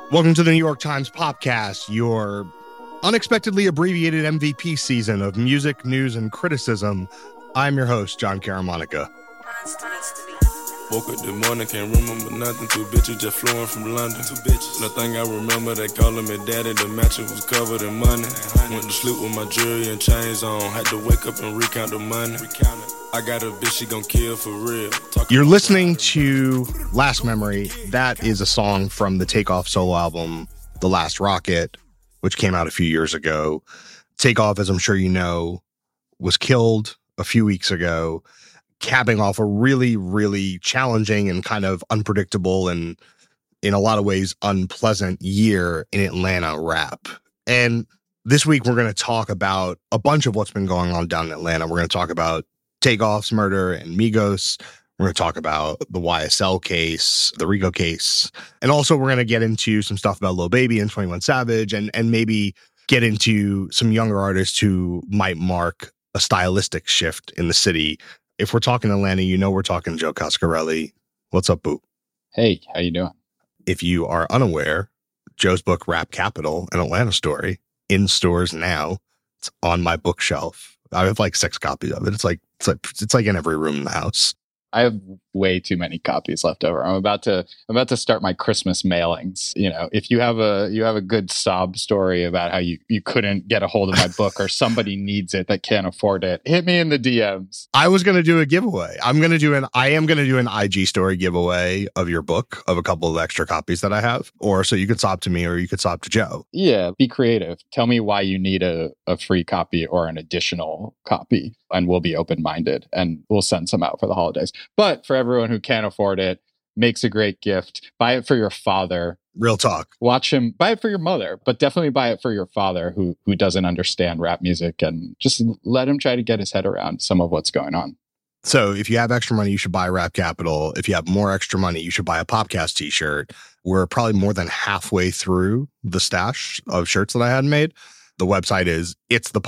Welcome to the New York Times Popcast, your unexpectedly abbreviated MVP season of music, news, and criticism. I'm your host, John Caramonica. Woke up this morning, can't remember nothing. Two bitches just flowing from London. Two bitches. Nothing I remember, they calling me daddy. The mattress was covered in money. Went to sleep with my jewelry and chains on. Had to wake up and recount the money. I got a bitch, she gon' kill for real. You're listening to Last Memory. That is a song from the Takeoff solo album, The Last Rocket, which came out a few years ago. Takeoff, as I'm sure you know, was killed a few weeks ago, capping off a really, really challenging and kind of unpredictable and in a lot of ways unpleasant year in Atlanta rap. And this week we're going to talk about a bunch of what's been going on down in Atlanta. We're going to talk about Takeoff's murder and Migos. We're going to talk about the YSL case, the Rico case. And also we're going to get into some stuff about Lil Baby and 21 Savage and maybe get into some younger artists who might mark a stylistic shift in the city. If we're talking Atlanta, you know we're talking Joe Coscarelli. What's up, boo? Hey, how you doing? If you are unaware, Joe's book, Rap Capital, an Atlanta story, in stores now. It's on my bookshelf. I have like 6 copies of it. It's like in every room in the house. I have way too many copies left over. I'm about to start my Christmas mailings. You know, if you have a good sob story about how you couldn't get a hold of my book or somebody needs it that can't afford it, hit me in the DMs. I was going to do a giveaway. I am going to do an IG story giveaway of your book, of a couple of extra copies that I have, or so you could sob to me or you could sob to Joe. Yeah, be creative. Tell me why you need a free copy or an additional copy, and we'll be open-minded and we'll send some out for the holidays. But for everyone who can't afford it, makes a great gift. Buy it for your father. Real talk. Watch him. Buy it for your mother, but definitely buy it for your father who doesn't understand rap music, and just let him try to get his head around some of what's going on. So if you have extra money, you should buy Rap Capital. If you have more extra money, you should buy a Popcast t-shirt. We're probably more than halfway through the stash of shirts that I had made. The website is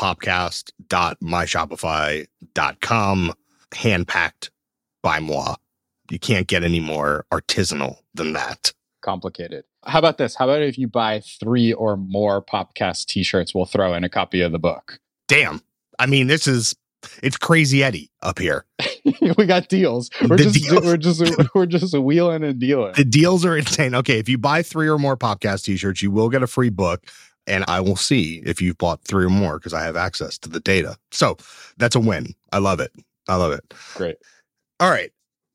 itsthepopcast.myshopify.com, hand-packed by moi. You can't get any more artisanal than that. Complicated. How about this? How about if you buy 3 or more Popcast t-shirts, we'll throw in a copy of the book. Damn. I mean, it's Crazy Eddie up here. We got deals. We're just wheeling and dealing. The deals are insane. Okay, if you buy 3 or more Popcast t-shirts, you will get a free book. And I will see if you've bought 3 or more because I have access to the data. So that's a win. I love it. Great. All right.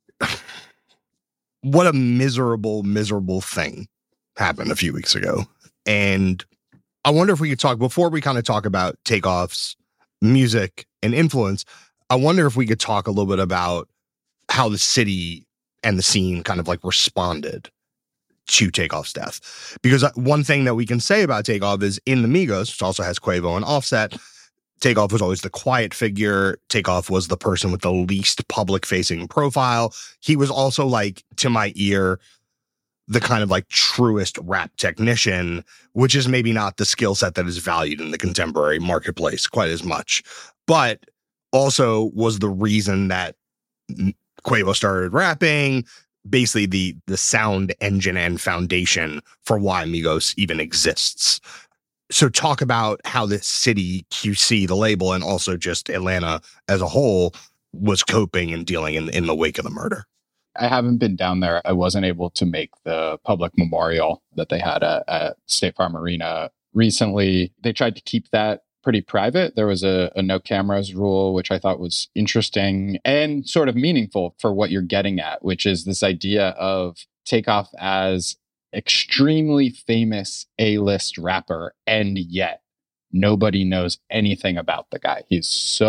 What a miserable, miserable thing happened a few weeks ago. And I wonder if we could talk, before we kind of talk about Takeoff's music and influence, I wonder if we could talk a little bit about how the city and the scene kind of like responded to Takeoff's death. Because one thing that we can say about Takeoff is in the Migos, which also has Quavo and Offset, Takeoff was always the quiet figure. Takeoff was the person with the least public-facing profile. He was also, like, to my ear, the kind of, like, truest rap technician, which is maybe not the skill set that is valued in the contemporary marketplace quite as much, but also was the reason that Quavo started rapping, basically the sound engine and foundation for why Migos even exists. So talk about how the city, QC, the label, and also just Atlanta as a whole was coping and dealing in the wake of the murder. I haven't been down there. I wasn't able to make the public memorial that they had at State Farm Arena recently. They tried to keep that pretty private. There was a no cameras rule, which I thought was interesting and sort of meaningful for what you're getting at, which is this idea of Takeoff as extremely famous A-list rapper, and yet nobody knows anything about the guy. He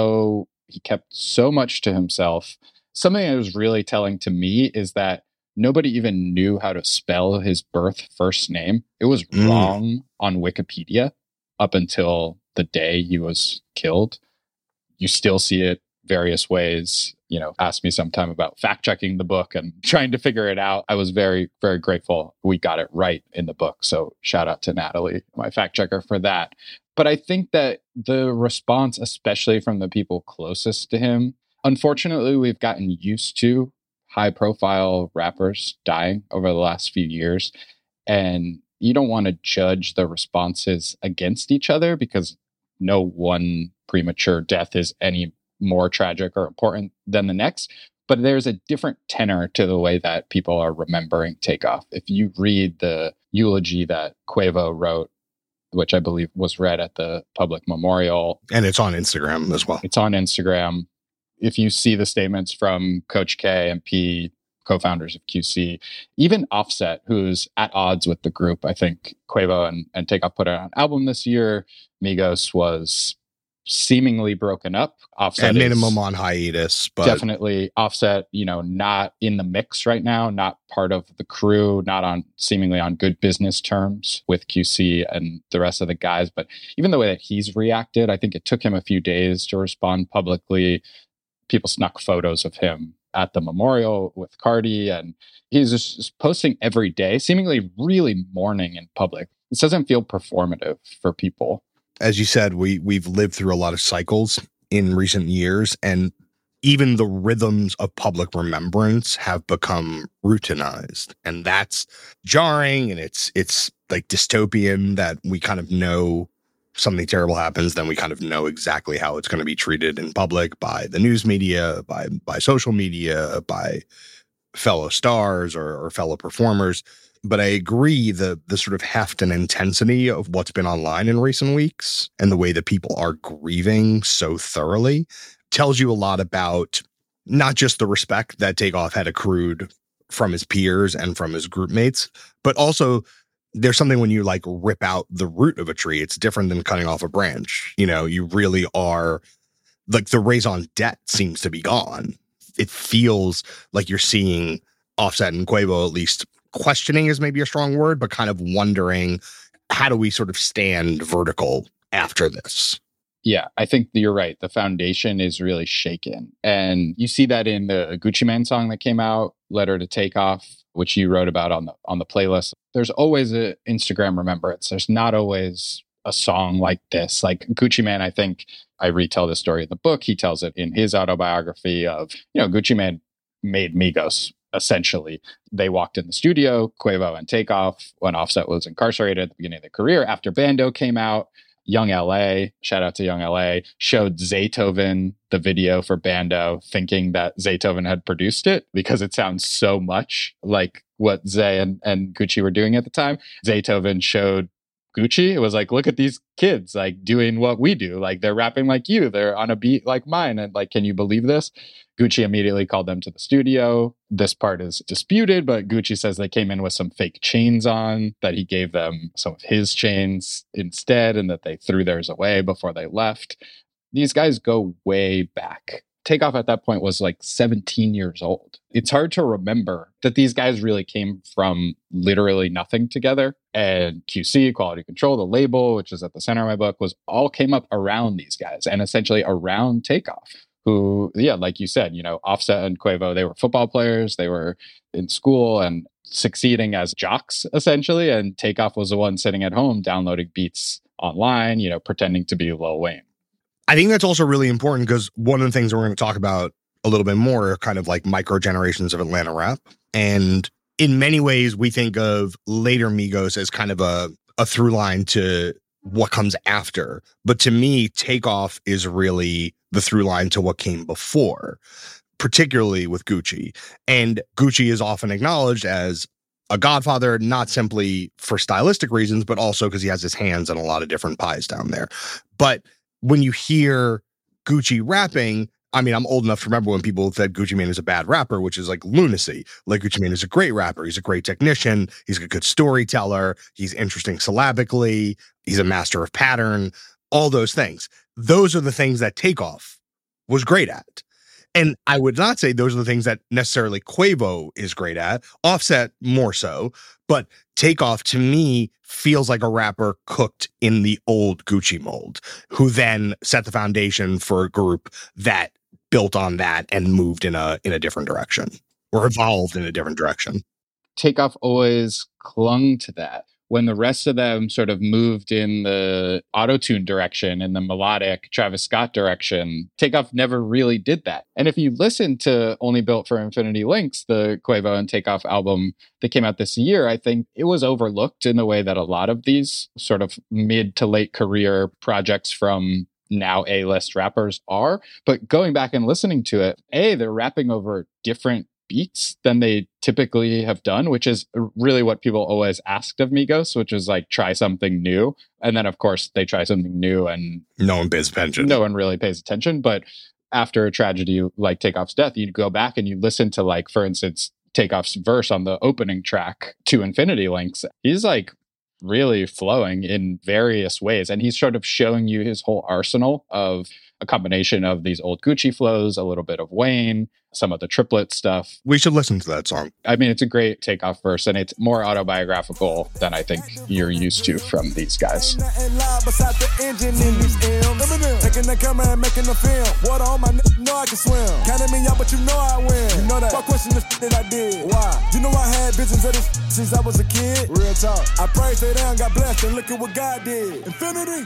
kept so much to himself. Something that was really telling to me is that nobody even knew how to spell his birth first name. It was wrong on Wikipedia up until the day he was killed. You still see it various ways. You know, ask me sometime about fact checking the book and trying to figure it out. I was very, very grateful we got it right in the book. So shout out to Natalie, my fact checker, for that. But I think that the response, especially from the people closest to him, unfortunately, we've gotten used to high profile rappers dying over the last few years. And you don't want to judge the responses against each other because no one premature death is any more tragic or important than the next. But there's a different tenor to the way that people are remembering Takeoff. If you read the eulogy that Quavo wrote, which I believe was read at the public memorial. And it's on Instagram as well. It's on Instagram. If you see the statements from Coach K and P, co-founders of QC, even Offset, who's at odds with the group. I think Quavo and Takeoff put out an album this year. Migos was seemingly broken up. Offset at minimum on hiatus, but definitely Offset, not in the mix right now, not part of the crew, not on seemingly on good business terms with QC and the rest of the guys. But even the way that he's reacted, I think it took him a few days to respond publicly. People snuck photos of him at the memorial with Cardi, and he's just posting every day, seemingly really mourning in public. This doesn't feel performative for people. As you said, we've lived through a lot of cycles in recent years, and even the rhythms of public remembrance have become routinized, and that's jarring. And it's like dystopian that we kind of know something terrible happens, then we kind of know exactly how it's going to be treated in public by the news media, by social media, by fellow stars or fellow performers. But I agree the sort of heft and intensity of what's been online in recent weeks and the way that people are grieving so thoroughly tells you a lot about not just the respect that Takeoff had accrued from his peers and from his group mates, but also there's something when you like rip out the root of a tree, it's different than cutting off a branch. You really are like the raison d'etre seems to be gone. It feels like you're seeing Offset and Quavo, at least questioning is maybe a strong word, but kind of wondering, how do we sort of stand vertical after this? Yeah, I think you're right. The foundation is really shaken. And you see that in the Gucci Mane song that came out, Letter to Takeoff, which you wrote about on the playlist. There's always an Instagram remembrance. There's not always a song like this. Like Gucci Mane, I think I retell this story in the book. He tells it in his autobiography of, Gucci Mane made Migos, essentially. They walked in the studio, Quavo and Takeoff, when Offset was incarcerated at the beginning of their career. After Bando came out, Young LA, shout out to Young LA, showed Zaytoven the video for Bando, thinking that Zaytoven had produced it because it sounds so much like what Zay and Gucci were doing at the time. Zaytoven showed Gucci. It was like, look at these kids like doing what we do. Like they're rapping like you. They're on a beat like mine. And like, can you believe this? Gucci immediately called them to the studio. This part is disputed, but Gucci says they came in with some fake chains on, that he gave them some of his chains instead, and that they threw theirs away before they left. These guys go way back. Takeoff at that point was like 17 years old. It's hard to remember that these guys really came from literally nothing together. And QC, Quality Control, the label, which is at the center of my book, all came up around these guys and essentially around Takeoff, who, like you said, Offset and Quavo, they were football players. They were in school and succeeding as jocks, essentially. And Takeoff was the one sitting at home downloading beats online, pretending to be Lil Wayne. I think that's also really important because one of the things that we're going to talk about a little bit more are kind of like micro generations of Atlanta rap. And in many ways, we think of later Migos as kind of a through line to what comes after. But to me, Takeoff is really the through line to what came before, particularly with Gucci. And Gucci is often acknowledged as a godfather, not simply for stylistic reasons, but also because he has his hands in a lot of different pies down there. But when you hear Gucci rapping, I mean, I'm old enough to remember when people said Gucci Mane is a bad rapper, which is like lunacy. Like Gucci Mane is a great rapper. He's a great technician. He's a good storyteller. He's interesting syllabically. He's a master of pattern, all those things. Those are the things that Takeoff was great at. And I would not say those are the things that necessarily Quavo is great at. Offset more so. But Takeoff, to me, feels like a rapper cooked in the old Gucci mold, who then set the foundation for a group that built on that and moved in a different direction or evolved in a different direction. Takeoff always clung to that. when the rest of them sort of moved in the auto-tune direction and the melodic Travis Scott direction, Takeoff never really did that. And if you listen to Only Built for Infinity Links, the Quavo and Takeoff album that came out this year, I think it was overlooked in the way that a lot of these sort of mid to late career projects from now A-list rappers are. But going back and listening to it, they're rapping over different beats than they typically have done, which is really what people always asked of Migos, which is like, try something new. And then, of course, they try something new and no one pays attention. No one really pays attention. But after a tragedy like Takeoff's death, you go back and you listen to, like, for instance, Takeoff's verse on the opening track to Infinity Links. He's like really flowing in various ways. And he's sort of showing you his whole arsenal of a combination of these old Gucci flows, a little bit of Wayne, some of the triplet stuff. We should listen to that song. I mean, it's a great Takeoff verse, and it's more autobiographical than I think you're used to from these guys. Taking the camera and making the film. Water on my know I can swim. Counting me out, but you know I win. You know that. Fuck question the that I did. Why? You know I had visions of this since I was a kid. Real talk. I prayed, stay down, got blessed, and look at what God did. Infinity.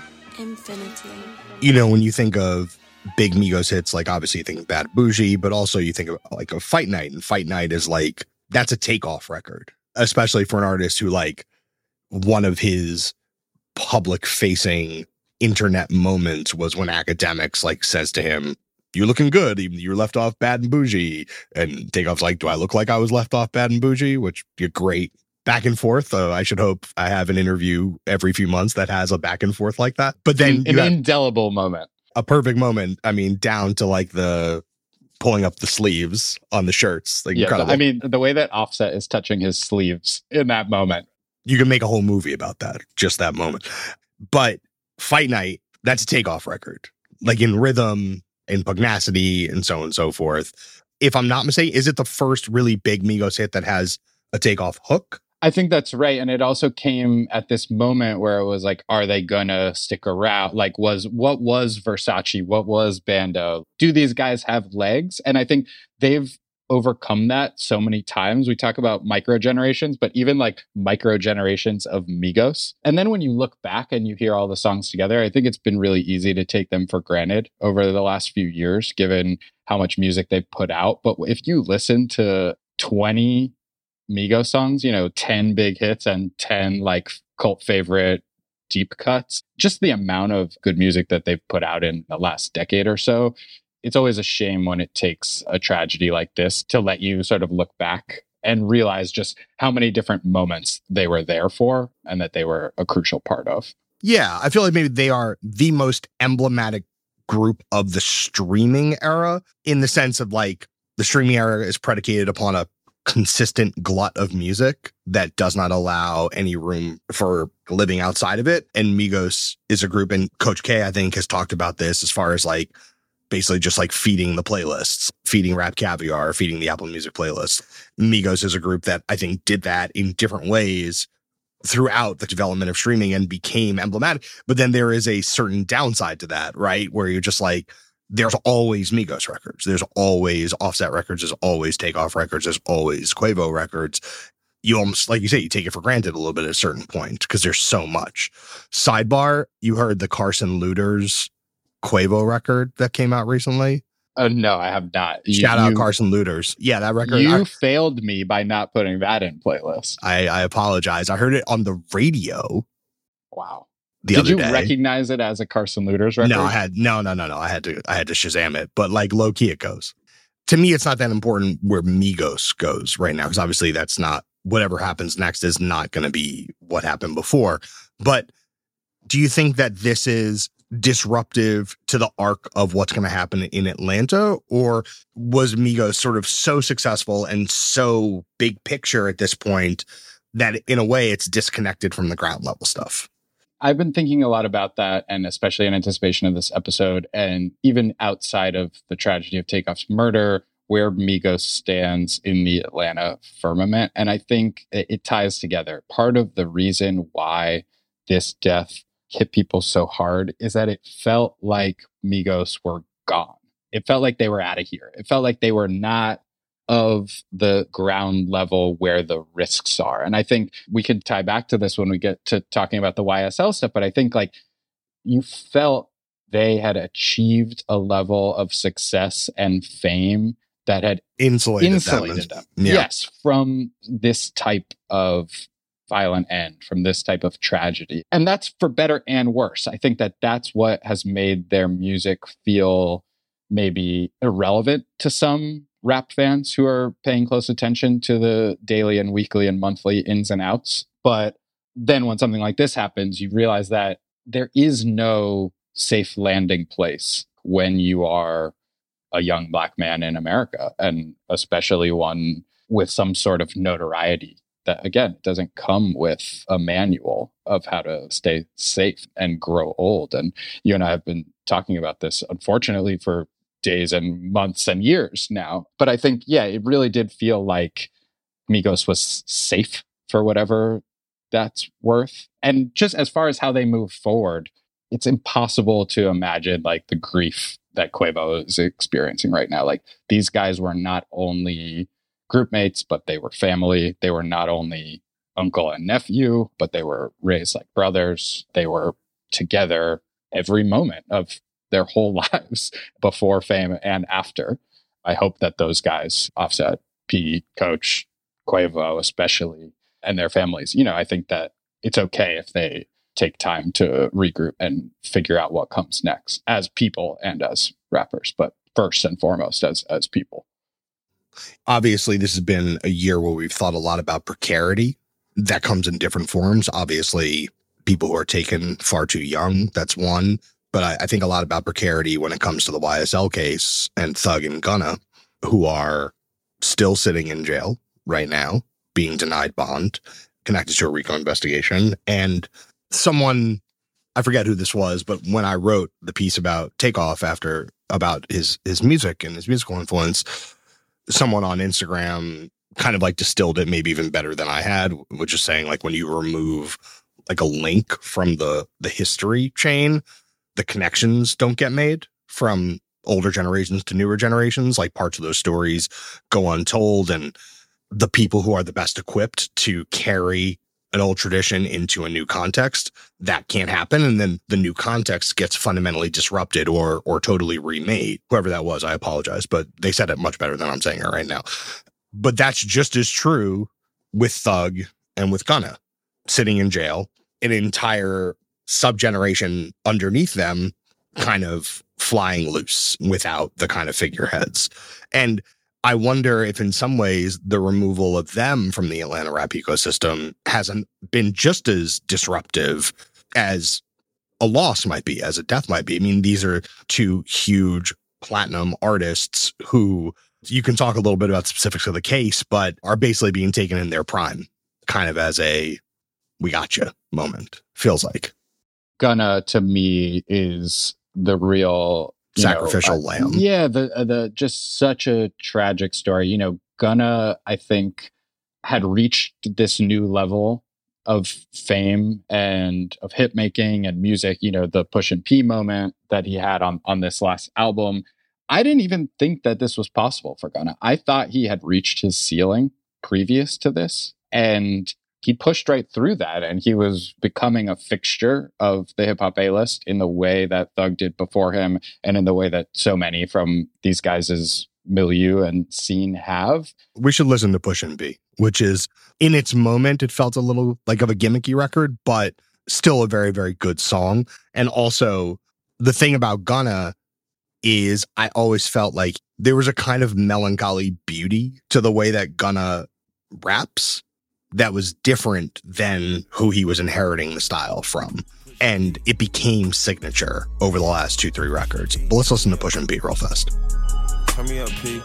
You know, when you think of big Migos hits, like obviously you think of Bad Bougie, but also you think of like a Fight Night, and Fight Night is like, that's a Takeoff record, especially for an artist who, like, one of his public facing internet moments was when Academics like says to him, "You're looking good, even you were left off Bad and Bougie," and Takeoff's like, "Do I look like I was left off Bad and Bougie?" Which, you're great back and forth. I should hope I have an interview every few months that has a back and forth like that. But then an indelible moment, a perfect moment. I mean, down to like the pulling up the sleeves on the shirts. Like, incredible. I mean, the way that Offset is touching his sleeves in that moment. You can make a whole movie about that, just that moment. But Fight Night, that's a Takeoff record. Like in rhythm and pugnacity and so on and so forth. If I'm not mistaken, is it the first really big Migos hit that has a Takeoff hook? I think that's right. And it also came at this moment where it was like, are they gonna stick around? Like, what was Versace? What was Bando? Do these guys have legs? And I think they've overcome that so many times. We talk about micro generations, but even like micro generations of Migos. And then when you look back and you hear all the songs together, I think it's been really easy to take them for granted over the last few years, given how much music they've put out. But if you listen to 20 Migos songs, 10 big hits and 10 like cult favorite deep cuts, just the amount of good music that they've put out in the last decade or so, it's always a shame when it takes a tragedy like this to let you sort of look back and realize just how many different moments they were there for and that they were a crucial part of. Yeah, I feel like maybe they are the most emblematic group of the streaming era, in the sense of like the streaming era is predicated upon a consistent glut of music that does not allow any room for living outside of it. And Migos is a group, and Coach K, I think, has talked about this as far as like basically just like feeding the playlists, feeding Rap Caviar, feeding the Apple Music playlist. Migos is a group that I think did that in different ways throughout the development of streaming and became emblematic. But then there is a certain downside to that, right? Where you're just like, there's always Migos records. There's always Offset records. There's always Takeoff records. There's always Quavo records. You almost, like you say, you take it for granted a little bit at a certain point because there's so much. Sidebar, you heard the Carson Looters Quavo record that came out recently? No, I have not. Shout out Carson Looters. Yeah, that record. You failed me by not putting that in playlist. I apologize. I heard it on the radio. Wow. Did you recognize it as a Carson Looters record? No, I had no. I had to Shazam it, but like low key it goes. To me, it's not that important where Migos goes right now, because obviously that's not, whatever happens next is not going to be what happened before. But do you think that this is disruptive to the arc of what's going to happen in Atlanta, or was Migos sort of so successful and so big picture at this point that in a way it's disconnected from the ground level stuff? I've been thinking a lot about that, and especially in anticipation of this episode, and even outside of the tragedy of Takeoff's murder, where Migos stands in the Atlanta firmament. And I think it ties together. Part of the reason why this death hit people so hard is that it felt like Migos were gone. It felt like they were out of here. It felt like they were not of the ground level where the risks are. And I think we can tie back to this when we get to talking about the YSL stuff, but I think like you felt they had achieved a level of success and fame that had insulated them. Yeah. Yes, from this type of violent end, from this type of tragedy. And that's for better and worse. I think that that's what has made their music feel maybe irrelevant to some rap fans who are paying close attention to the daily and weekly and monthly ins and outs. But then when something like this happens, you realize that there is no safe landing place when you are a young Black man in America, and especially one with some sort of notoriety that, again, doesn't come with a manual of how to stay safe and grow old. And you and I have been talking about this, unfortunately, for days and months and years now. But I think, yeah, it really did feel like Migos was safe for whatever that's worth. And just as far as how they move forward, it's impossible to imagine like the grief that Quavo is experiencing right now. Like, these guys were not only group mates, but they were family. They were not only uncle and nephew, but they were raised like brothers. They were together every moment of their whole lives, before fame and after. I hope that those guys, Offset, P, Coach, Quavo especially, and their families, you know, I think that it's okay if they take time to regroup and figure out what comes next as people and as rappers, but first and foremost as people. Obviously, this has been a year where we've thought a lot about precarity. That comes in different forms. Obviously, people who are taken far too young, that's one. But I think a lot about precarity when it comes to the YSL case and Thug and Gunna, who are still sitting in jail right now, being denied bond, connected to a RICO investigation. And someone, I forget who this was, but when I wrote the piece about Takeoff about his music and his musical influence, someone on Instagram kind of like distilled it maybe even better than I had, which is saying like when you remove like a link from the history chain, the connections don't get made from older generations to newer generations. Like, parts of those stories go untold, and the people who are the best equipped to carry an old tradition into a new context, that can't happen. And then the new context gets fundamentally disrupted or totally remade. Whoever that was, I apologize, but they said it much better than I'm saying it right now. But that's just as true with Thug and with Gunna sitting in jail, an entire subgeneration underneath them kind of flying loose without the kind of figureheads. And I wonder if in some ways the removal of them from the Atlanta rap ecosystem hasn't been just as disruptive as a loss might be, as a death might be. I mean, these are two huge platinum artists who, you can talk a little bit about specifics of the case, but are basically being taken in their prime, kind of as a we got you moment, feels like. Gunna, to me, is the real sacrificial lamb. Yeah, the just such a tragic story. You know, Gunna, I think, had reached this new level of fame and of hit making and music. You know, the Push and P moment that he had on this last album. I didn't even think that this was possible for Gunna. I thought he had reached his ceiling previous to this, and he pushed right through that, and he was becoming a fixture of the hip hop A-list in the way that Thug did before him, and in the way that so many from these guys' milieu and scene have. We should listen to Push and P, which is, in its moment, it felt a little like of a gimmicky record, but still a very, very good song. And also, the thing about Gunna is I always felt like there was a kind of melancholy beauty to the way that Gunna raps that was different than who he was inheriting the style from. And it became signature over the last 2-3 records. But let's listen to Push and P real fast. Turn me up, P.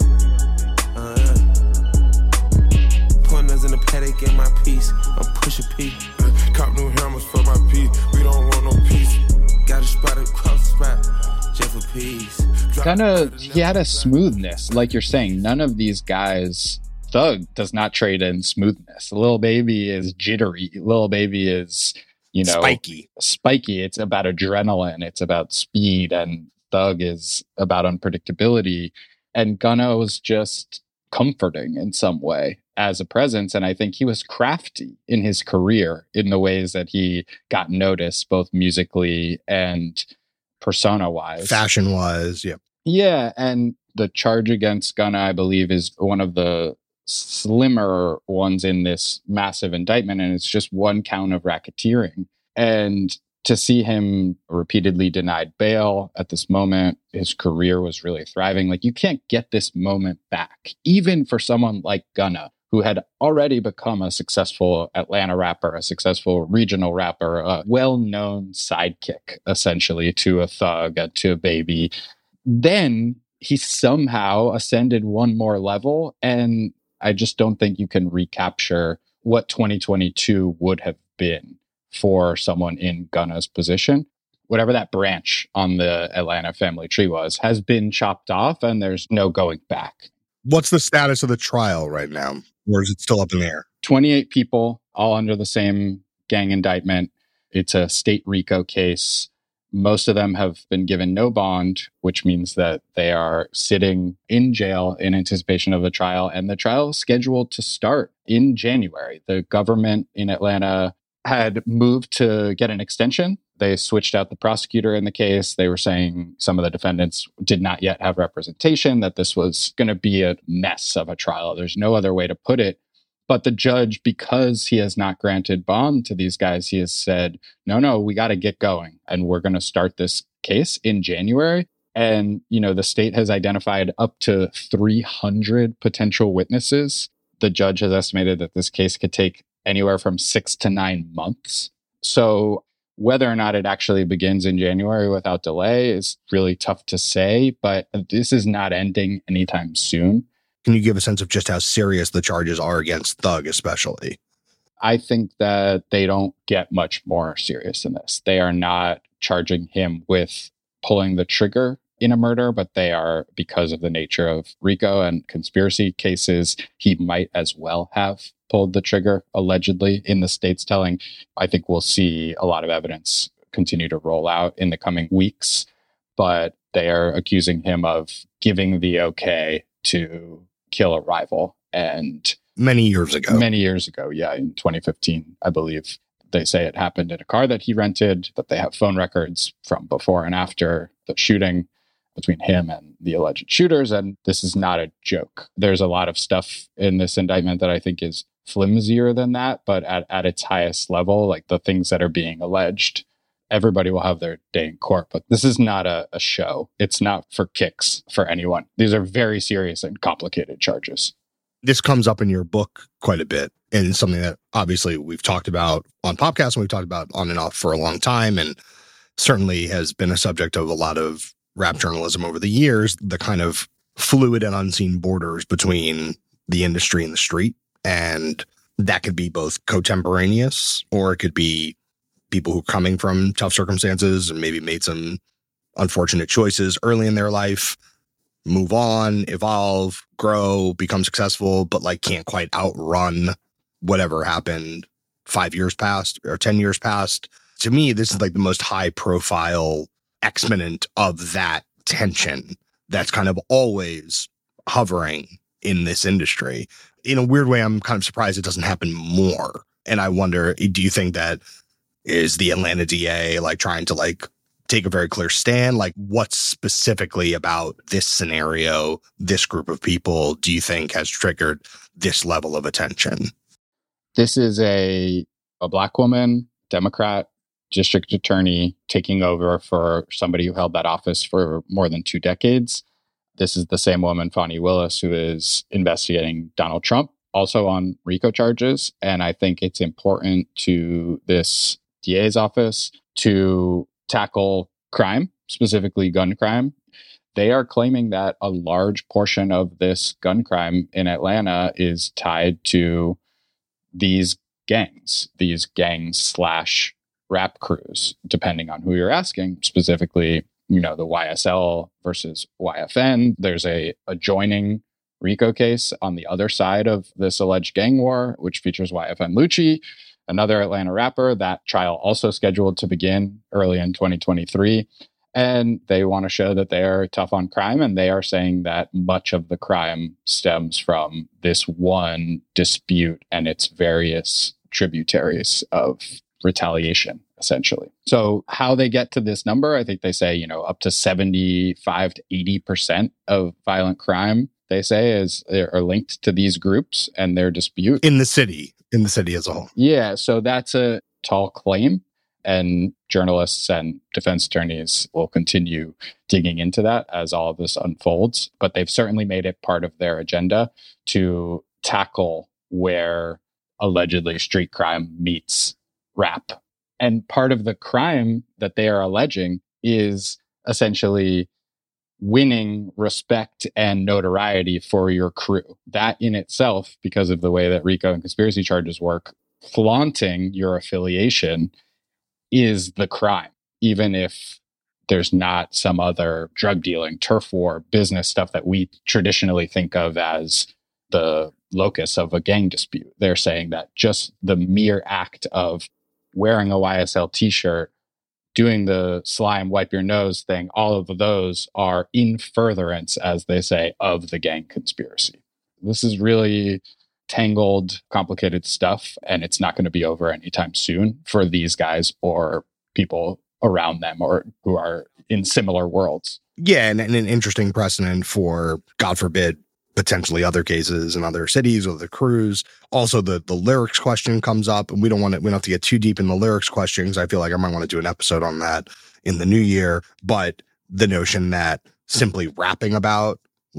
Pointers in the paddock, get my piece. I'm pushing P. Cop new hammers for my P. We don't want no peace. Got a spot across the spot. Just for peace. Gunna, he had a smoothness. Like you're saying, none of these guys... Thug does not trade in smoothness. Lil Baby is jittery. Lil Baby is, you know, spiky. It's about adrenaline. It's about speed. And Thug is about unpredictability. And Gunna was just comforting in some way as a presence. And I think he was crafty in his career in the ways that he got noticed, both musically and persona-wise. Fashion-wise, yeah. Yeah, and the charge against Gunna, I believe, is one of the slimmer ones in this massive indictment, and it's just one count of racketeering. And to see him repeatedly denied bail at this moment, his career was really thriving. Like, you can't get this moment back, even for someone like Gunna, who had already become a successful Atlanta rapper, a successful regional rapper, a well-known sidekick, essentially, to a Thug, to a Baby. Then he somehow ascended one more level, and I just don't think you can recapture what 2022 would have been for someone in Gunna's position. Whatever that branch on the Atlanta family tree was has been chopped off, and there's no going back. What's the status of the trial right now? Or is it still up in the air? 28 people, all under the same gang indictment. It's a state RICO case. Most of them have been given no bond, which means that they are sitting in jail in anticipation of a trial. And the trial is scheduled to start in January. The government in Atlanta had moved to get an extension. They switched out the prosecutor in the case. They were saying some of the defendants did not yet have representation, that this was going to be a mess of a trial. There's no other way to put it. But the judge, because he has not granted bond to these guys, he has said, no, we got to get going. And we're going to start this case in January. And, the state has identified up to 300 potential witnesses. The judge has estimated that this case could take anywhere from 6 to 9 months. So whether or not it actually begins in January without delay is really tough to say, but this is not ending anytime soon. Can you give a sense of just how serious the charges are against Thug, especially? I think that they don't get much more serious than this. They are not charging him with pulling the trigger in a murder, but they are, because of the nature of RICO and conspiracy cases, he might as well have pulled the trigger, allegedly, in the state's telling. I think we'll see a lot of evidence continue to roll out in the coming weeks, but they are accusing him of giving the okay to kill a rival. And many years ago, yeah, in 2015, I believe. They say it happened in a car that he rented, that they have phone records from before and after the shooting between him and the alleged shooters. And this is not a joke. There's a lot of stuff in this indictment that I think is flimsier than that, but at its highest level, like the things that are being alleged, everybody will have their day in court. But this is not a show. It's not for kicks for anyone. These are very serious and complicated charges. This comes up in your book quite a bit, and something that obviously we've talked about on podcasts and we've talked about on and off for a long time, and certainly has been a subject of a lot of rap journalism over the years, the kind of fluid and unseen borders between the industry and the street. And that could be both contemporaneous, or it could be people who are coming from tough circumstances and maybe made some unfortunate choices early in their life, move on, evolve, grow, become successful, but like can't quite outrun whatever happened 5 years past or 10 years past. To me, this is like the most high profile exponent of that tension that's kind of always hovering in this industry. In a weird way, I'm kind of surprised it doesn't happen more. And I wonder, do you think that is the Atlanta DA like trying to like take a very clear stand? Like, what specifically about this scenario, this group of people, do you think has triggered this level of attention? This is a Black woman, Democrat, district attorney taking over for somebody who held that office for more than 2 decades. This is the same woman, Fani Willis, who is investigating Donald Trump, also on RICO charges. And I think it's important to this DA's office to tackle crime, specifically gun crime. They are claiming that a large portion of this gun crime in Atlanta is tied to these gangs / rap crews, depending on who you're asking, specifically, the YSL versus YFN. There's a adjoining RICO case on the other side of this alleged gang war, which features YFN Lucci, another Atlanta rapper. That trial also scheduled to begin early in 2023. And they want to show that they are tough on crime. And they are saying that much of the crime stems from this one dispute and its various tributaries of retaliation, essentially. So how they get to this number, I think they say, up to 75 to 80% of violent crime, they say, are linked to these groups and their dispute. In the city as a whole. Yeah. So that's a tall claim. And journalists and defense attorneys will continue digging into that as all of this unfolds. But they've certainly made it part of their agenda to tackle where allegedly street crime meets rap. And part of the crime that they are alleging is essentially winning respect and notoriety for your crew. That in itself, because of the way that RICO and conspiracy charges work, flaunting your affiliation is the crime, even if there's not some other drug dealing, turf war, business stuff that we traditionally think of as the locus of a gang dispute. They're saying that just the mere act of wearing a YSL t-shirt, doing the slime wipe your nose thing, all of those are in furtherance, as they say, of the gang conspiracy. This is really tangled, complicated stuff, and it's not going to be over anytime soon for these guys or people around them or who are in similar worlds. Yeah, and an interesting precedent for, God forbid, potentially other cases in other cities or the crews. Also, the lyrics question comes up, and we don't have to get too deep in the lyrics questions. I feel like I might want to do an episode on that in the new year. But the notion that simply rapping about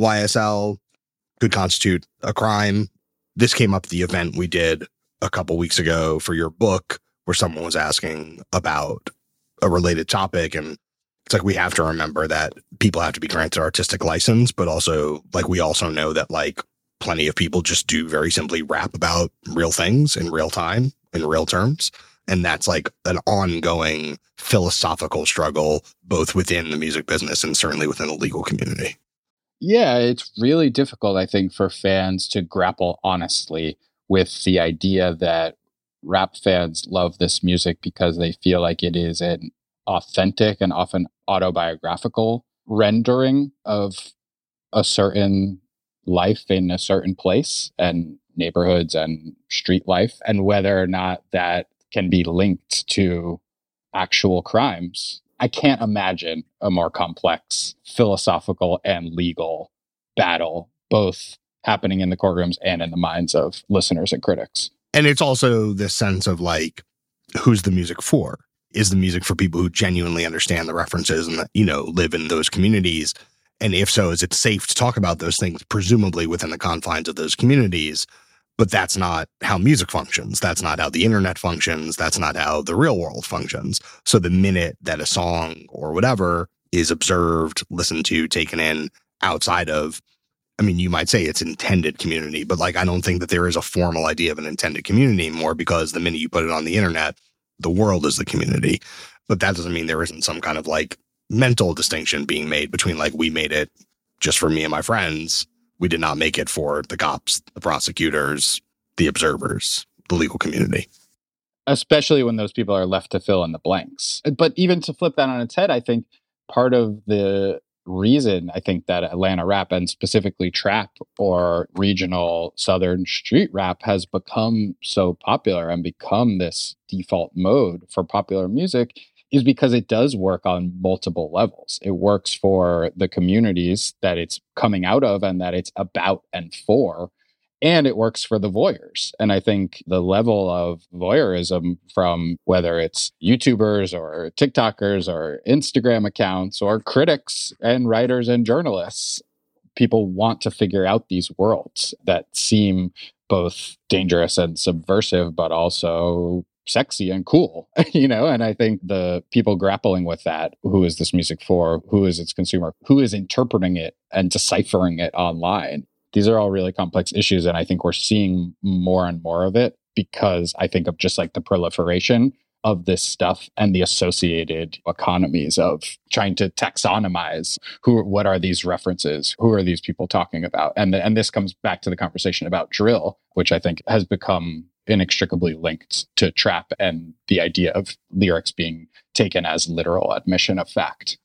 YSL could constitute a crime. This came up at the event we did a couple weeks ago for your book, where someone was asking about a related topic. And it's like, we have to remember that people have to be granted artistic license, but also, like, we also know that, like, plenty of people just do very simply rap about real things in real time, in real terms. And that's like an ongoing philosophical struggle, both within the music business and certainly within the legal community. Yeah, it's really difficult, I think, for fans to grapple honestly with the idea that rap fans love this music because they feel like it is an authentic and often autobiographical rendering of a certain life in a certain place and neighborhoods and street life, and whether or not that can be linked to actual crimes. I can't imagine a more complex philosophical and legal battle, both happening in the courtrooms and in the minds of listeners and critics. And it's also this sense of, like, who's the music for? Is the music for people who genuinely understand the references and, live in those communities? And if so, is it safe to talk about those things, presumably within the confines of those communities? But that's not how music functions. That's not how the internet functions. That's not how the real world functions. So the minute that a song or whatever is observed, listened to, taken in outside of, you might say it's intended community, but, like, I don't think that there is a formal idea of an intended community anymore, because the minute you put it on the internet, the world is the community. But that doesn't mean there isn't some kind of, like, mental distinction being made between, like, we made it just for me and my friends. We did not make it for the cops, the prosecutors, the observers, the legal community. Especially when those people are left to fill in the blanks. But even to flip that on its head, I think part of the reason I think that Atlanta rap, and specifically trap or regional Southern street rap, has become so popular and become this default mode for popular music is because it does work on multiple levels. It works for the communities that it's coming out of and that it's about and for, and it works for the voyeurs. And I think the level of voyeurism from whether it's YouTubers or TikTokers or Instagram accounts or critics and writers and journalists, people want to figure out these worlds that seem both dangerous and subversive, but also sexy and cool, and I think the people grappling with that, who is this music for, who is its consumer, who is interpreting it and deciphering it online, these are all really complex issues. And I think we're seeing more and more of it because I think of just like the proliferation of this stuff and the associated economies of trying to taxonomize what are these references, who are these people talking about, and this comes back to the conversation about drill, which I think has become inextricably linked to trap and the idea of lyrics being taken as literal admission of fact.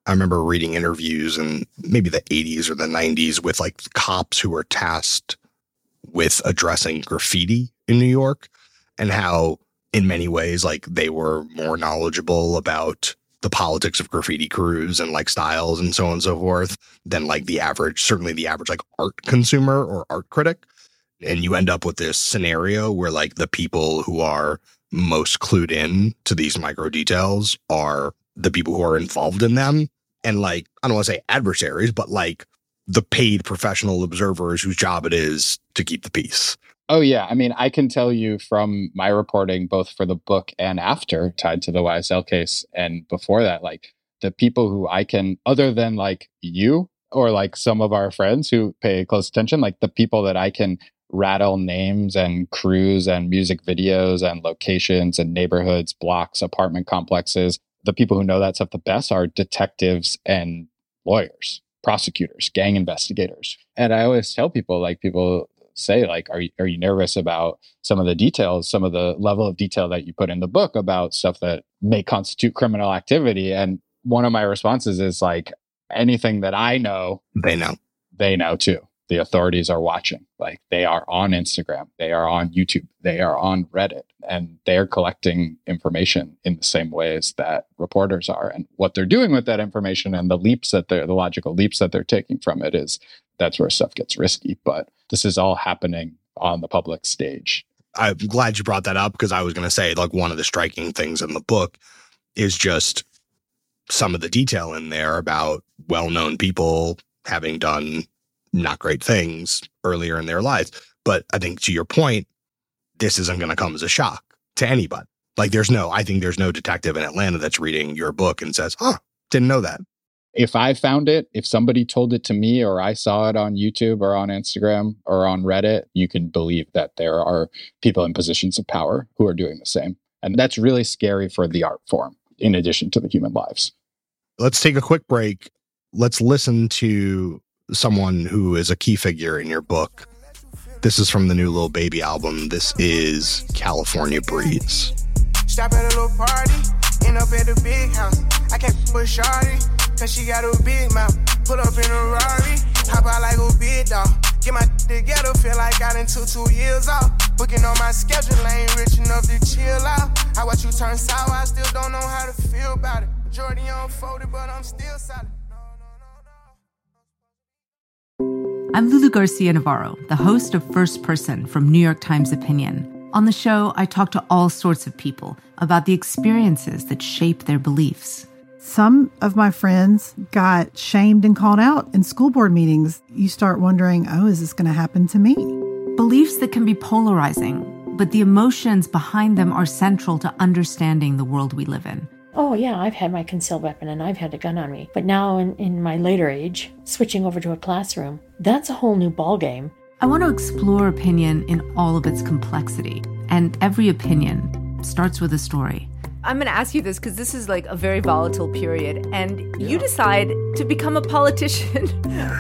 I remember reading interviews in maybe the 80s or the 90s with like cops who were tasked with addressing graffiti in New York, and how in many ways, like, they were more knowledgeable about the politics of graffiti crews and like styles and so on and so forth than like certainly the average like art consumer or art critic. And you end up with this scenario where like the people who are most clued in to these micro details are the people who are involved in them. And like, I don't want to say adversaries, but like the paid professional observers whose job it is to keep the peace. Oh, yeah. I mean, I can tell you from my reporting, both for the book and after, tied to the YSL case and before that, like the people who I can, other than like you or like some of our friends who pay close attention, like the people that I can rattle names and crews and music videos and locations and neighborhoods, blocks, apartment complexes, the people who know that stuff the best are detectives and lawyers, prosecutors, gang investigators. And I always tell people, like, people say, like, are you nervous about some of the details, some of the level of detail that you put in the book about stuff that may constitute criminal activity? And one of my responses is like, anything that I know, they know too. The authorities are watching. Like, they are on Instagram, they are on YouTube, they are on Reddit, and they are collecting information in the same ways that reporters are. And what they're doing with that information and the logical leaps that they're taking from it that's where stuff gets risky. But this is all happening on the public stage. I'm glad you brought that up, because I was going to say, like, one of the striking things in the book is just some of the detail in there about well-known people having done not great things earlier in their lives. But I think, to your point, this isn't going to come as a shock to anybody. Like, I think there's no detective in Atlanta that's reading your book and says, oh, didn't know that. If I found it, if somebody told it to me, or I saw it on YouTube or on Instagram or on Reddit, you can believe that there are people in positions of power who are doing the same. And that's really scary for the art form, in addition to the human lives. Let's take a quick break. Let's listen to someone who is a key figure in your book. This is from the new Lil Baby album. This is California Breeze. Stop at a little party, end up at the big house. I can't with shawty, cause she got a big mouth. Put up in a Rari, hop out like a big dog. Get my together, feel like I done took 2 years off. Booking on my schedule, I ain't rich enough to chill out. I watch you turn sour, I still don't know how to feel about it. Majority unfolded, but I'm still solid. I'm Lulu Garcia Navarro, the host of First Person from New York Times Opinion. On the show, I talk to all sorts of people about the experiences that shape their beliefs. Some of my friends got shamed and called out in school board meetings. You start wondering, is this going to happen to me? Beliefs that can be polarizing, but the emotions behind them are central to understanding the world we live in. Oh, yeah, I've had my concealed weapon and I've had a gun on me. But now in my later age, switching over to a classroom, that's a whole new ballgame. I want to explore opinion in all of its complexity. And every opinion starts with a story. I'm going to ask you this because this is like a very volatile period. And you decide to become a politician.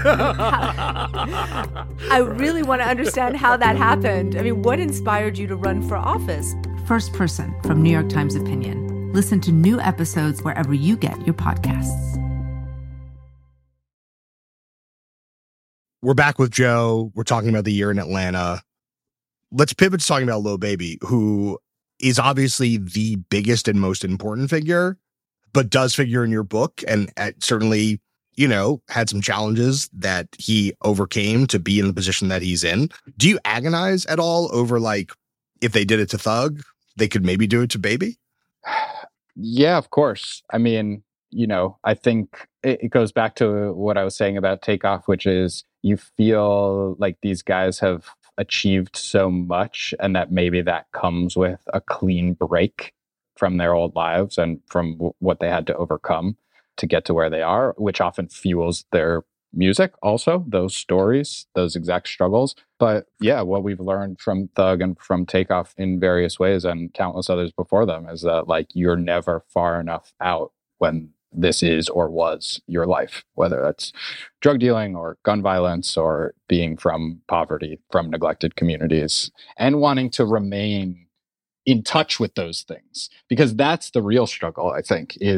I really want to understand how that happened. I mean, what inspired you to run for office? First Person from New York Times Opinion. Listen to new episodes wherever you get your podcasts. We're back with Joe. We're talking about the year in Atlanta. Let's pivot to talking about Lil Baby, who is obviously the biggest and most important figure, but does figure in your book and certainly, had some challenges that he overcame to be in the position that he's in. Do you agonize at all over, like, if they did it to Thug, they could maybe do it to Baby? Yeah, of course. I mean, I think it goes back to what I was saying about Takeoff, which is you feel like these guys have achieved so much and that maybe that comes with a clean break from their old lives and from what they had to overcome to get to where they are, which often fuels their music also, those stories, those exact struggles. But yeah, what we've learned from Thug and from Takeoff in various ways and countless others before them is that, like, you're never far enough out when this is or was your life, whether that's drug dealing or gun violence or being from poverty, from neglected communities, and wanting to remain in touch with those things. Because that's the real struggle, I think, is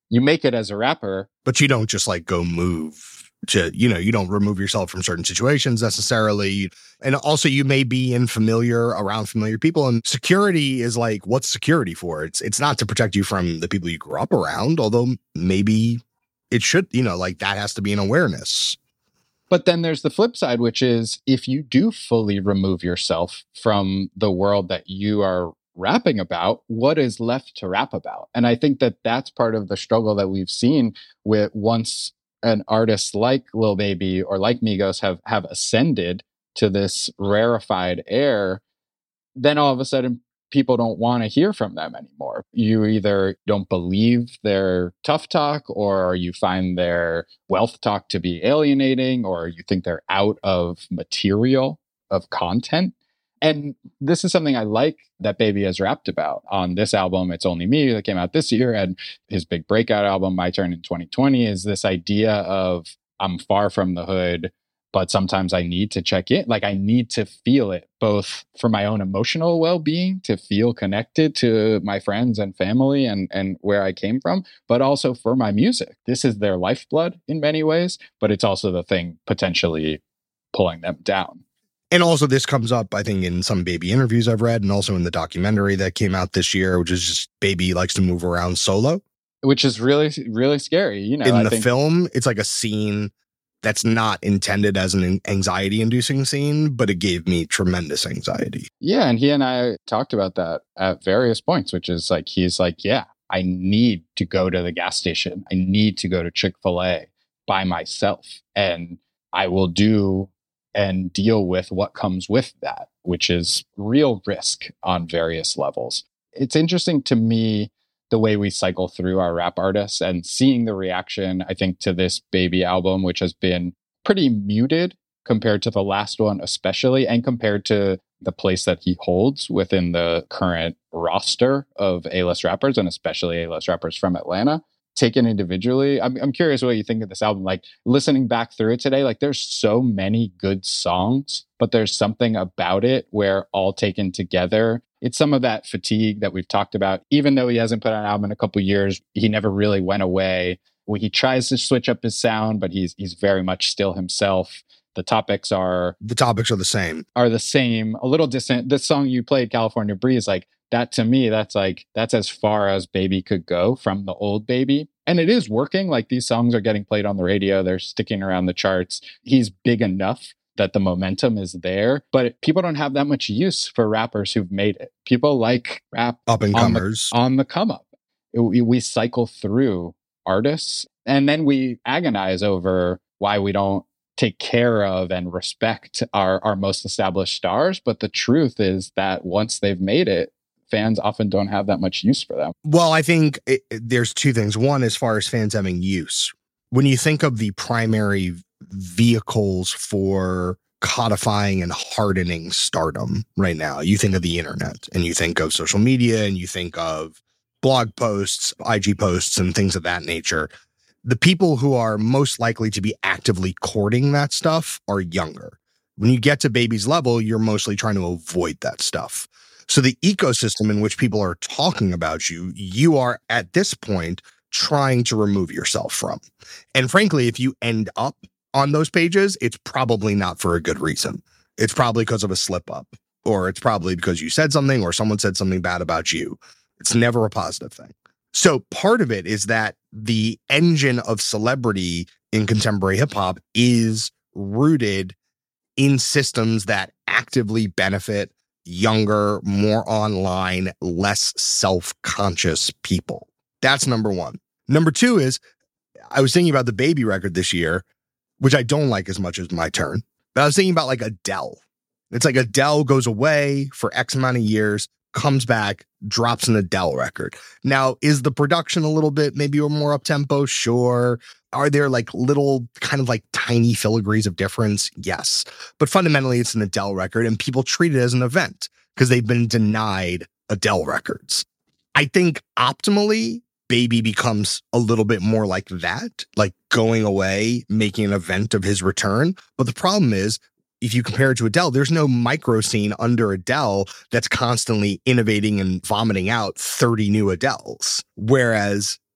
you make it as a rapper. But you don't just like go move to, you don't remove yourself from certain situations necessarily. And also you may be around familiar people, and security is like, what's security for? It's not to protect you from the people you grew up around, although maybe it should, like that has to be an awareness. But then there's the flip side, which is if you do fully remove yourself from the world that you are rapping about, what is left to rap about? And I think that that's part of the struggle that we've seen with once an artist like Lil Baby or like Migos have ascended to this rarefied air, then all of a sudden people don't want to hear from them anymore. You either don't believe their tough talk, or you find their wealth talk to be alienating, or you think they're out of material, of content. And this is something I like that Baby has rapped about on this album, It's Only Me, that came out this year, and his big breakout album, My Turn in 2020, is this idea of I'm far from the hood, but sometimes I need to check in. Like I need to feel it, both for my own emotional well-being, to feel connected to my friends and family and where I came from, but also for my music. This is their lifeblood in many ways, but it's also the thing potentially pulling them down. And also this comes up, I think, in some Baby interviews I've read, and also in the documentary that came out this year, which is just Baby likes to move around solo. Which is really, really scary. In the film, it's like a scene that's not intended as an anxiety-inducing scene, but it gave me tremendous anxiety. Yeah, and he and I talked about that at various points, which is like, he's like, yeah, I need to go to the gas station. I need to go to Chick-fil-A by myself. And I will do and deal with what comes with that, which is real risk on various levels. It's interesting to me the way we cycle through our rap artists and seeing the reaction, I think, to this Baby album, which has been pretty muted compared to the last one, especially, and compared to the place that he holds within the current roster of A-list rappers, and especially A-list rappers from Atlanta. Taken individually, I'm curious what you think of this album. Like listening back through it today, like there's so many good songs, but there's something about it where all taken together, it's some of that fatigue that we've talked about. Even though he hasn't put out an album in a couple of years, he never really went away. He tries to switch up his sound, but he's very much still himself. The topics are the same. Are the same, a little distant. The song you played, California Breeze, like that to me, that's as far as Baby could go from the old Baby. And it is working. Like these songs are getting played on the radio. They're sticking around the charts. He's big enough that the momentum is there, but people don't have that much use for rappers who've made it. People like rap up and comers on the come up. We cycle through artists and then we agonize over why we don't take care of and respect our most established stars. But the truth is that once they've made it, fans often don't have that much use for them. Well, I think there's two things. One, as far as fans having use, when you think of the primary vehicles for codifying and hardening stardom right now, you think of the internet and you think of social media and you think of blog posts, IG posts, and things of that nature. The people who are most likely to be actively courting that stuff are younger. When you get to Baby's level, you're mostly trying to avoid that stuff. So the ecosystem in which people are talking about you are at this point trying to remove yourself from. And frankly, if you end up on those pages, it's probably not for a good reason. It's probably because of a slip up, or it's probably because you said something or someone said something bad about you. It's never a positive thing. So part of it is that the engine of celebrity in contemporary hip hop is rooted in systems that actively benefit younger, more online, less self-conscious people. That's number one. Number two is, I was thinking about the Baby record this year, which I don't like as much as My Turn, but I was thinking about like Adele. It's like Adele goes away for X amount of years, comes back, drops an Adele record. Now, is the production a little bit maybe more up-tempo? Sure. Are there like little kind of like tiny filigrees of difference? Yes. But fundamentally, it's an Adele record and people treat it as an event because they've been denied Adele records. I think optimally, Baby becomes a little bit more like that, like going away, making an event of his return. But the problem is, if you compare it to Adele, there's no micro scene under Adele that's constantly innovating and vomiting out 30 new Adeles. Whereas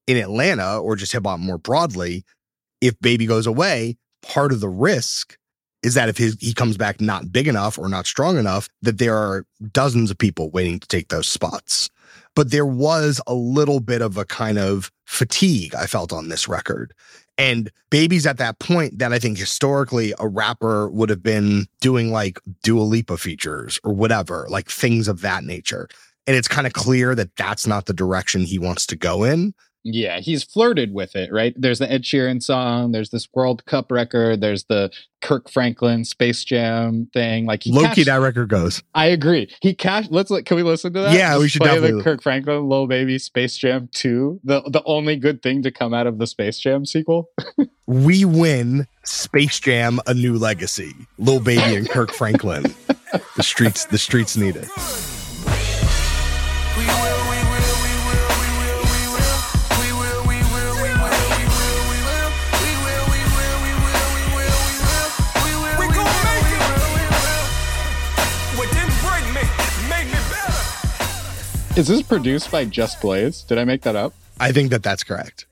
in Atlanta or just hip hop more broadly, if Baby goes away, part of the risk is that if he comes back not big enough or not strong enough, that there are dozens of people waiting to take those spots. But there was a little bit of a kind of fatigue I felt on this record. And Baby's at that point that I think historically a rapper would have been doing like Dua Lipa features or whatever, like things of that nature. And it's kind of clear that that's not the direction he wants to go in. Yeah, he's flirted with it, right? There's the Ed Sheeran song, there's this World Cup record, there's the Kirk Franklin Space Jam thing. Like low-key, that record goes. I agree. Can we listen to that? Yeah, we should play definitely. The Kirk Franklin Lil Baby Space Jam 2, the only good thing to come out of the Space Jam sequel. We win Space Jam: A New Legacy. Lil Baby and Kirk Franklin. The streets need it. Is this produced by Just Blaze? Did I make that up? I think that's correct.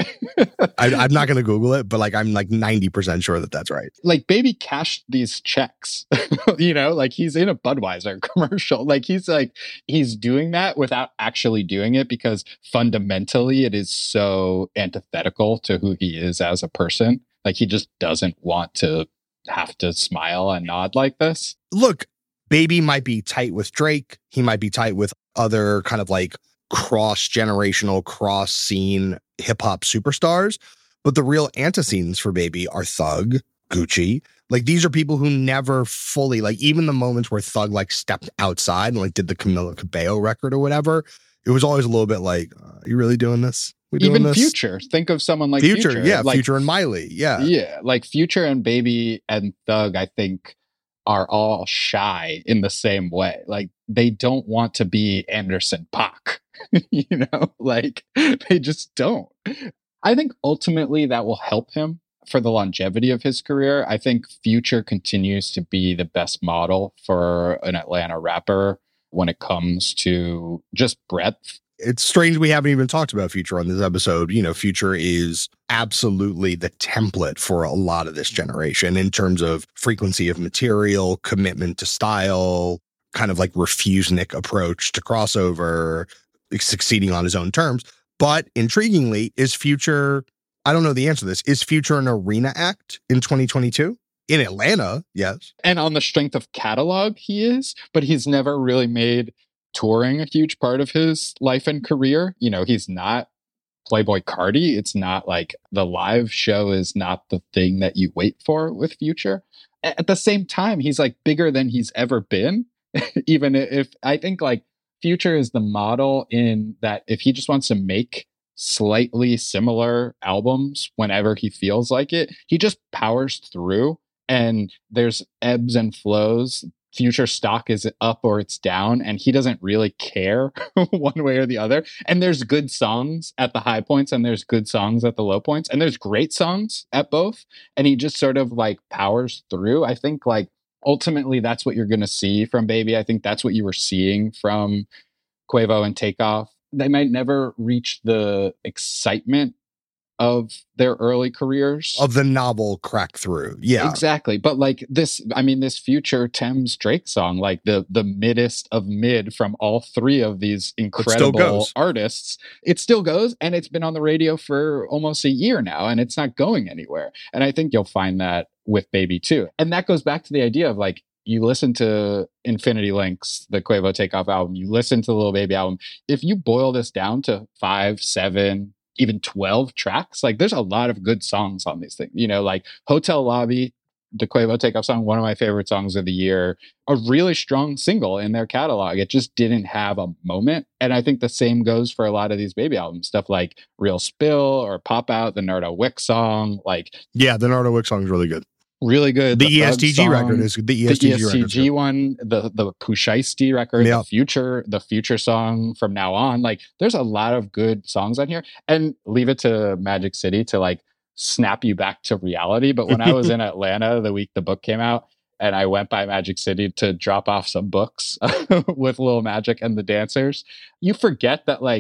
I'm not going to Google it, but like I'm like 90% sure that that's right. Like Baby cashed these checks, you know, like he's in a Budweiser commercial. Like he's doing that without actually doing it because fundamentally it is so antithetical to who he is as a person. Like he just doesn't want to have to smile and nod like this. Look, Baby might be tight with Drake. He might be tight with other kind of like cross-generational, cross-scene hip-hop superstars. But the real antecedents for Baby are Thug, Gucci. Like these are people who never fully, like even the moments where Thug like stepped outside and like did the Camila Cabello record or whatever, it was always a little bit like, are you really doing this? Even Future. Think of someone like Future. Yeah, like, Future and Miley. Yeah. Yeah, like Future and Baby and Thug, I think, are all shy in the same way. Like they don't want to be Anderson .Paak, you know, like they just don't. I think ultimately that will help him for the longevity of his career. I think Future continues to be the best model for an Atlanta rapper when it comes to just breadth. It's strange we haven't even talked about Future on this episode. You know, Future is absolutely the template for a lot of this generation in terms of frequency of material, commitment to style, kind of like refusenick approach to crossover, succeeding on his own terms. But intriguingly, is Future, I don't know the answer to this, is Future an arena act in 2022? In Atlanta, yes. And on the strength of catalog, he is, but he's never really made touring a huge part of his life and career. You know, he's not Playboy Cardi. It's not like the live show is not the thing that you wait for with Future. At the same time, he's like bigger than he's ever been. Even if I think like Future is the model in that if he just wants to make slightly similar albums whenever he feels like it, he just powers through and there's ebbs and flows. Future stock is up or it's down, and he doesn't really care one way or the other. And there's good songs at the high points and there's good songs at the low points, and there's great songs at both. And he just sort of like powers through. I think like ultimately that's what you're going to see from Baby. I think that's what you were seeing from Quavo and Takeoff. They might never reach the excitement of their early careers, of the novel crack through. Yeah, exactly. But like this, I mean, this Future Thames Drake song, like the middest of mid from all three of these incredible artists, it still goes, and it's been on the radio for almost a year now, and it's not going anywhere. And I think you'll find that with Baby too. And that goes back to the idea of like, you listen to Infinity Links, the Quavo Takeoff album, you listen to the Lil Baby album. If you boil this down to 5, 7, even 12 tracks, like there's a lot of good songs on these things, you know, like Hotel Lobby, the Quavo Takeoff song, one of my favorite songs of the year, a really strong single in their catalog. It just didn't have a moment. And I think the same goes for a lot of these Baby albums, stuff like Real Spill or Pop Out, the Nardo Wick song. Like, yeah, the Nardo Wick song is really good. Really good. The ESTG record is the ESTG one, the Pusheisty record, yep. the Future song From Now On. Like there's a lot of good songs on here, and leave it to Magic City to like snap you back to reality. But when I was in Atlanta the week the book came out, and I went by Magic City to drop off some books with Lil Magic and the Dancers, you forget that like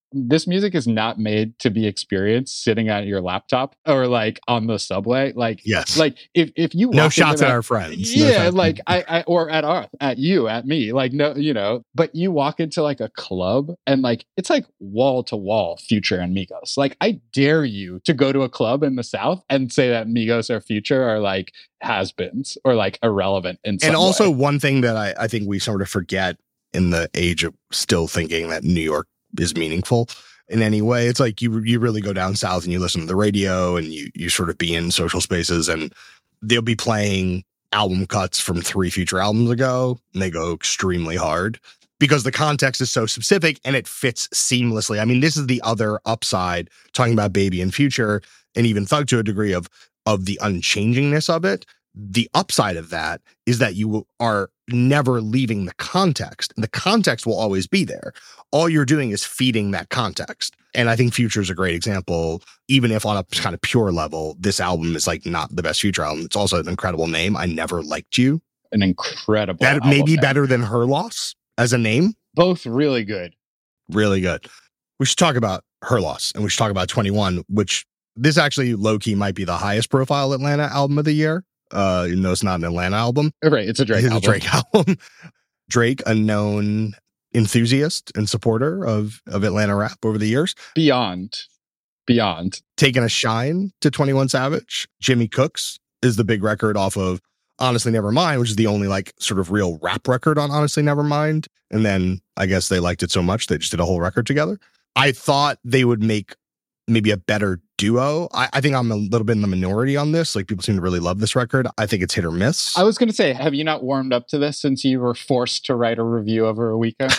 this music is not made to be experienced sitting at your laptop or like on the subway. Like, yes, like if you no shots at our friends, yeah, like I or at me, like no, you know. But you walk into like a club and like it's like wall to wall Future and Migos. Like I dare you to go to a club in the South and say that Migos or Future are like has-beens or like irrelevant in some And also way. one thing that I think we sort of forget in the age of still thinking that New York is meaningful in any way. It's like you really go down south and you listen to the radio and you sort of be in social spaces and they'll be playing album cuts from 3 Future albums ago and they go extremely hard because the context is so specific and it fits seamlessly. I mean, this is the other upside, talking about Baby and Future and even Thug to a degree of the unchangingness of it. The upside of that is that you are never leaving the context. The context will always be there. All you're doing is feeding that context. And I think Future is a great example, even if on a kind of pure level, this album is like not the best Future album. It's also an incredible name. I Never Liked You. An incredible That may be better than Her Loss as a name. Both really good. Really good. We should talk about Her Loss and we should talk about 21, which this actually low-key might be the highest profile Atlanta album of the year. Even though it's not an Atlanta album. Right, it's a Drake album. It's a Drake album. Drake, a known enthusiast and supporter of Atlanta rap over the years. Beyond. Taking a shine to 21 Savage. Jimmy Cooks is the big record off of Honestly Nevermind, which is the only like sort of real rap record on Honestly Nevermind. And then I guess they liked it so much, they just did a whole record together. I thought they would make maybe a better duo. I think I'm a little bit in the minority on this. Like people seem to really love this record. I think it's hit or miss. I was going to say, have you not warmed up to this since you were forced to write a review over a weekend?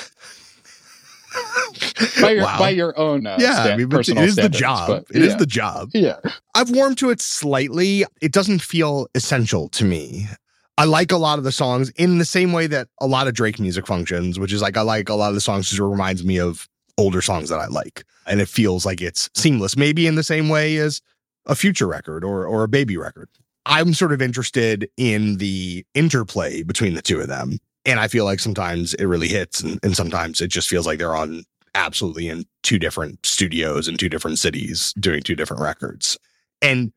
by your own personal it is standards, the job. It is the job. Yeah. I've warmed to it slightly. It doesn't feel essential to me. I like a lot of the songs in the same way that a lot of Drake music functions, which is like I like a lot of the songs because it reminds me of older songs that I like. And it feels like it's seamless, maybe in the same way as a Future record or a Baby record. I'm sort of interested in the interplay between the two of them. And I feel like sometimes it really hits and sometimes it just feels like they're on absolutely in 2 different studios in 2 different cities doing 2 different records. And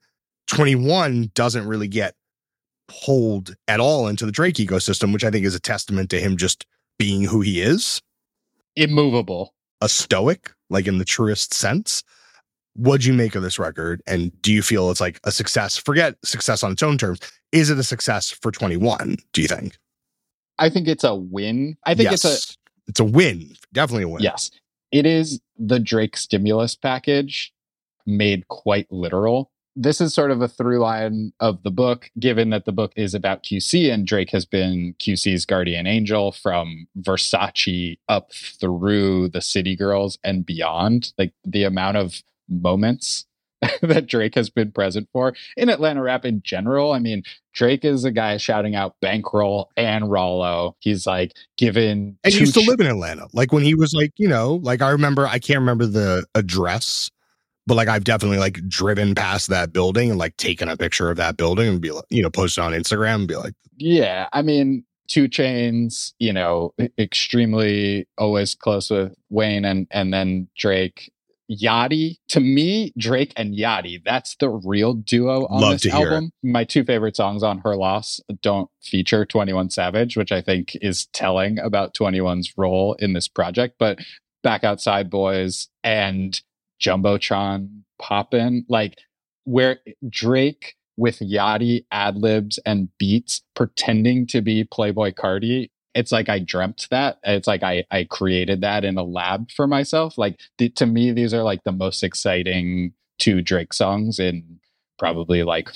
21 doesn't really get pulled at all into the Drake ecosystem, which I think is a testament to him just being who he is. Immovable. A stoic, like in the truest sense. What'd you make of this record? And do you feel it's like a success? Forget success on its own terms. Is it a success for 21, do you think? I think it's a win. I think it's a win. Definitely a win. Yes. It is the Drake stimulus package made quite literal. This is sort of a through line of the book, given that the book is about QC and Drake has been QC's guardian angel from Versace up through the City Girls and beyond. Like the amount of moments that Drake has been present for in Atlanta rap in general. I mean, Drake is a guy shouting out Bankroll and Rollo. He's like given... And he used to live in Atlanta. Like when he was like, you know, like I can't remember the address, but like I've definitely like driven past that building and like taken a picture of that building and be like, you know, post it on Instagram and be like, yeah, I mean, 2 Chainz, you know, extremely always close with Wayne and then Drake. Yachty, to me, Drake and Yachty, that's the real duo on this album. My 2 favorite songs on Her Loss don't feature 21 Savage, which I think is telling about 21's role in this project. But Back Outside Boys and Jumbotron Poppin', like where Drake with Yachty ad-libs and beats pretending to be Playboi Carti. It's like I dreamt that. It's like I created that in a lab for myself. Like to me, these are like the most exciting 2 Drake songs in probably like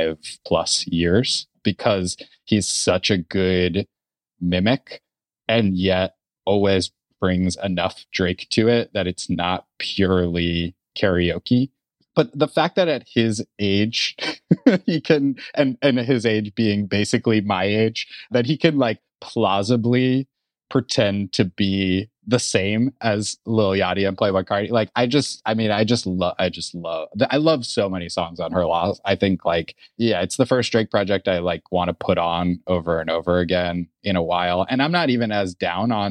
5+ years because he's such a good mimic and yet always brings enough Drake to it that it's not purely karaoke. But the fact that at his age, he can, and his age being basically my age, that he can like plausibly pretend to be the same as Lil Yachty and Playboi Carti. Like I love so many songs on Her Loss. I think like, yeah, it's the first Drake project I like want to put on over and over again in a while. And I'm not even as down on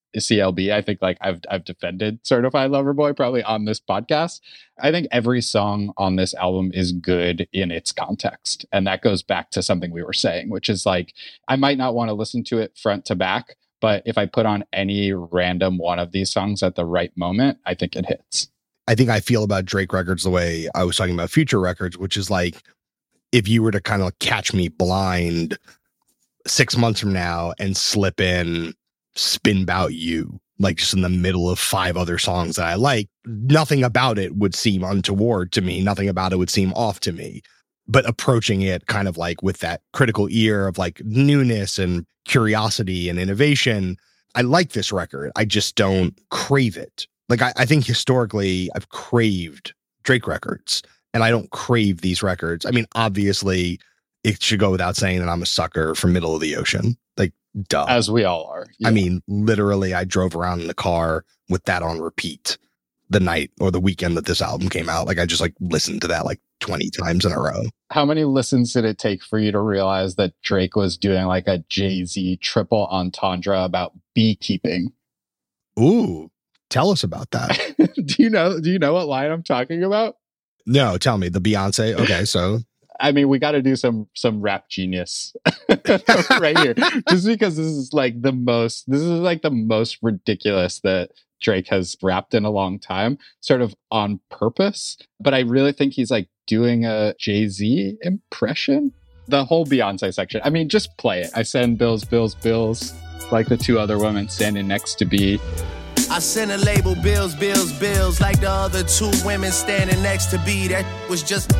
CLB. I think like I've defended Certified Lover Boy probably on this podcast. I think every song on this album is good in its context. And that goes back to something we were saying, which is like, I might not want to listen to it front to back, but if I put on any random one of these songs at the right moment, I think it hits. I think I feel about Drake records the way I was talking about Future records, which is like, if you were to kind of catch me blind 6 months from now and slip in Spin 'Bout You, like just in the middle of 5 other songs that I like, nothing about it would seem untoward to me. Nothing about it would seem off to me. But approaching it kind of like with that critical ear of like newness and curiosity and innovation, I like this record. I just don't crave it. Like I think historically I've craved Drake records and I don't crave these records. I mean, obviously it should go without saying that I'm a sucker for Middle of the Ocean. Like, duh. As we all are. Yeah. I mean, literally I drove around in the car with that on repeat the night or the weekend that this album came out. Like I just like listened to that like 20 times in a row. How many listens did it take for you to realize that Drake was doing like a Jay-Z triple entendre about beekeeping? Ooh, tell us about that. Do you know what line I'm talking about? No, tell me. The Beyonce. Okay, so I mean, we got to do some rap genius right here, just because this is like the most ridiculous that Drake has rapped in a long time, sort of on purpose. But I really think he's like doing a Jay-Z impression. The whole Beyonce section. I mean, just play it. I send bills, bills, bills, like the 2 other women standing next to B. I sent a label bills, bills, bills, like the other 2 women standing next to B. That was just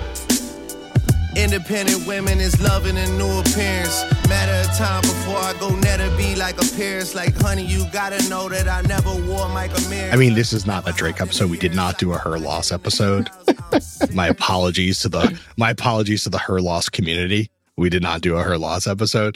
independent women is loving a new appearance. Matter of time before I go netter be like a Paris. Like, honey, you gotta know that I never wore Michael Myers. I mean, this is not a Drake episode. We did not do a Her Loss episode. My apologies to the Her Loss community. We did not do a Her Loss episode.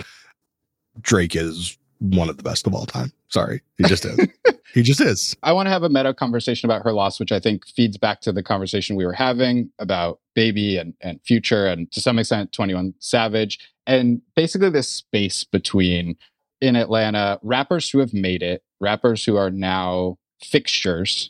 Drake is one of the best of all time. Sorry. He just is. He just is. I want to have a meta conversation about Her Loss, which I think feeds back to the conversation we were having about Baby and Future and to some extent 21 Savage. And basically this space between, in Atlanta, rappers who have made it, rappers who are now fixtures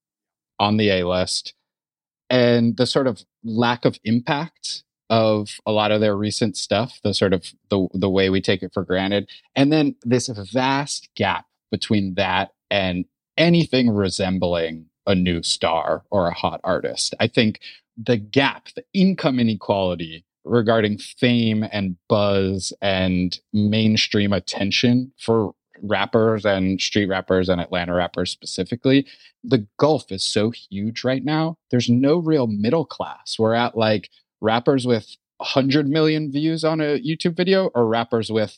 on the A-list, and the sort of lack of impact of a lot of their recent stuff, the sort of the way we take it for granted. And then this vast gap between that and anything resembling a new star or a hot artist. I think the gap, the income inequality regarding fame and buzz and mainstream attention for rappers and street rappers and Atlanta rappers specifically, the gulf is so huge right now. There's no real middle class. We're at like rappers with 100 million views on a YouTube video or rappers with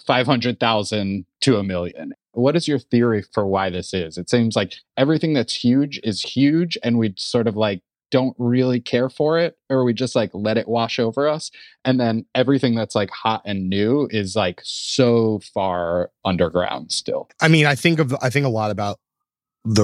500,000 to 1 million. What is your theory for why this is? It seems like everything that's huge is huge and we sort of like don't really care for it, or we just like let it wash over us. And then everything that's like hot and new is like so far underground still. I mean, I think a lot about the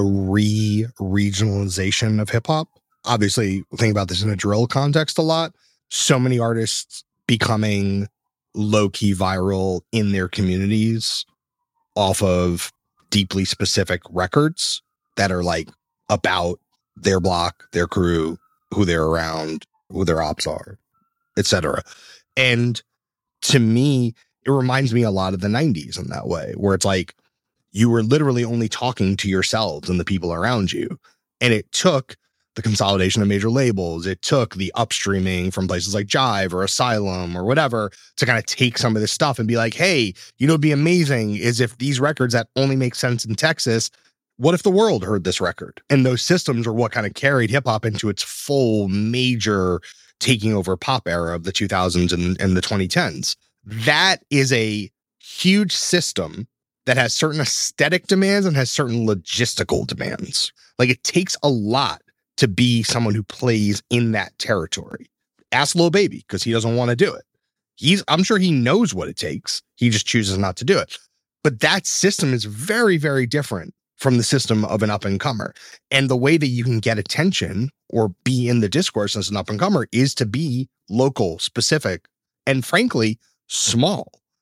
regionalization of hip hop. Obviously, think about this in a drill context a lot. So many artists becoming low-key viral in their communities off of deeply specific records that are like about their block, their crew, who they're around, who their ops are, etc. And to me, it reminds me a lot of the 90s in that way, where it's like you were literally only talking to yourselves and the people around you. And it took the consolidation of major labels. It took the upstreaming from places like Jive or Asylum or whatever to kind of take some of this stuff and be like, hey, you know, it'd be amazing is if these records that only make sense in Texas, what if the world heard this record? And those systems are what kind of carried hip hop into its full major taking over pop era of the 2000s and the 2010s. That is a huge system that has certain aesthetic demands and has certain logistical demands. Like it takes a lot to be someone who plays in that territory. Ask Lil Baby, because he doesn't want to do it. I'm sure he knows what it takes. He just chooses not to do it. But that system is very, very different from the system of an up-and-comer. And the way that you can get attention or be in the discourse as an up-and-comer is to be local, specific, and frankly, small.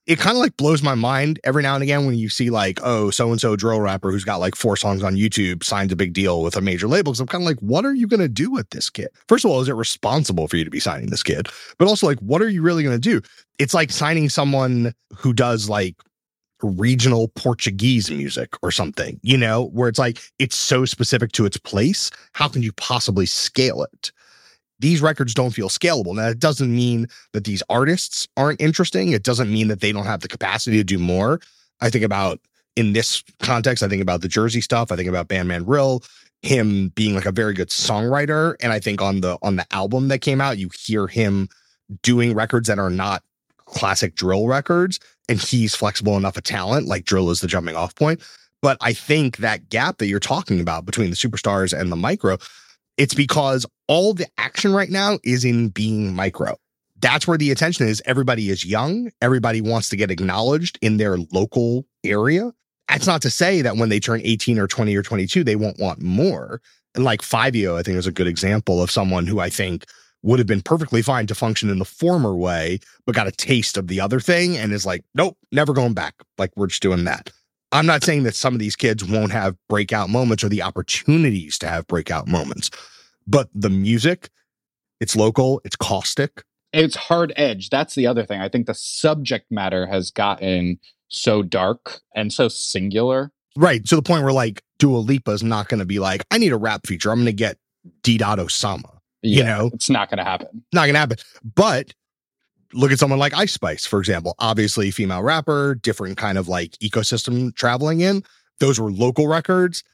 it kind of like blows my mind every now and again when you see like, oh, so-and-so drill rapper who's got like 4 songs on YouTube signs a big deal with a major label. So I'm kind of like, what are you going to do with this kid? First of all, is it responsible for you to be signing this kid? But also like, what are you really going to do? It's like signing someone who does like regional Portuguese music or something, you know, where it's like, it's so specific to its place. How can you possibly scale it? These records don't feel scalable. Now, it doesn't mean that these artists aren't interesting. It doesn't mean that they don't have the capacity to do more. I think about, in this context, I think about the Jersey stuff. I think about Bandman Rill, him being like a very good songwriter. And I think on the album that came out, you hear him doing records that are not classic drill records. And he's flexible enough of talent, like drill is the jumping off point. But I think that gap that you're talking about between the superstars and the micro, it's because all the action right now is in being micro. That's where the attention is. Everybody is young. Everybody wants to get acknowledged in their local area. That's not to say that when they turn 18 or 20 or 22, they won't want more. And like Fivio, I think, is a good example of someone who I think would have been perfectly fine to function in the former way, but got a taste of the other thing and is like, nope, never going back. Like, we're just doing that. I'm not saying that some of these kids won't have breakout moments or the opportunities to have breakout moments, but the music, it's local, it's caustic. It's hard edge. That's the other thing. I think the subject matter has gotten so dark and so singular. Right. To the point where like Dua Lipa is not going to be like, I need a rap feature. I'm going to get D-Dot Osama. Yeah, you know, it's not going to happen. Not going to happen. But look at someone like Ice Spice, for example. Obviously, female rapper, different kind of like ecosystem traveling in. Those were local records.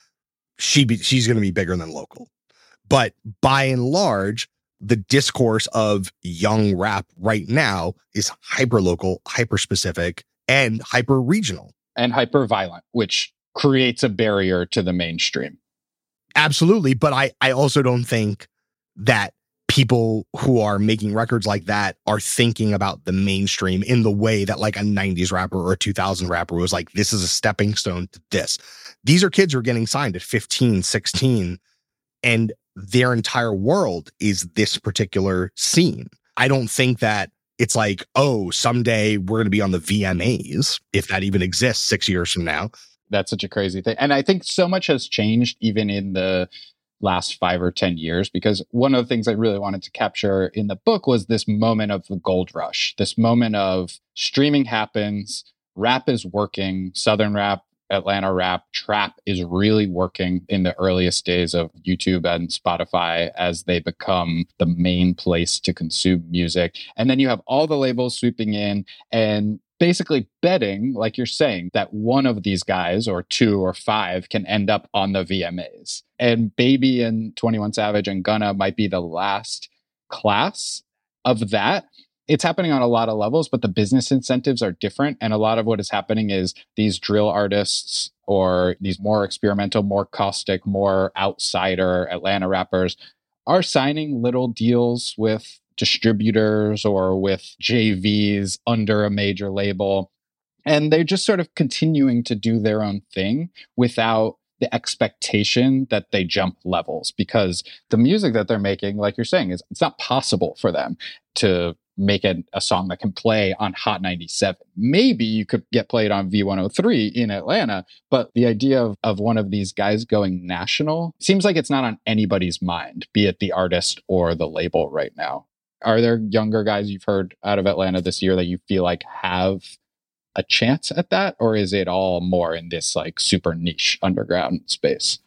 She's going to be bigger than local. But by and large, the discourse of young rap right now is hyper local, hyper specific, and hyper regional. And hyper violent, which creates a barrier to the mainstream. Absolutely. But I also don't think that people who are making records like that are thinking about the mainstream in the way that like a 90s rapper or a 2000 rapper was like, this is a stepping stone to this. These are kids who are getting signed at 15, 16, and their entire world is this particular scene. I don't think that it's like, oh, someday we're going to be on the VMAs, if that even exists 6 years from now. That's such a crazy thing. And I think so much has changed even in the last 5 or 10 years, because one of the things I really wanted to capture in the book was this moment of the gold rush, this moment of streaming happens, rap is working, Southern rap, Atlanta rap, trap is really working in the earliest days of YouTube and Spotify as they become the main place to consume music. And then you have all the labels sweeping in and basically betting, like you're saying, that one of these guys or 2 or 5 can end up on the VMAs. And Baby and 21 Savage and Gunna might be the last class of that. It's happening on a lot of levels, but the business incentives are different. And a lot of what is happening is these drill artists or these more experimental, more caustic, more outsider Atlanta rappers are signing little deals with distributors or with JVs under a major label. And they're just sort of continuing to do their own thing without the expectation that they jump levels, because the music that they're making, like you're saying, is it's not possible for them to make a song that can play on Hot 97. Maybe you could get played on V103 in Atlanta, but the idea of one of these guys going national seems like it's not on anybody's mind, be it the artist or the label right now. Are there younger guys you've heard out of Atlanta this year that you feel like have a chance at that? Or is it all more in this like super niche underground space?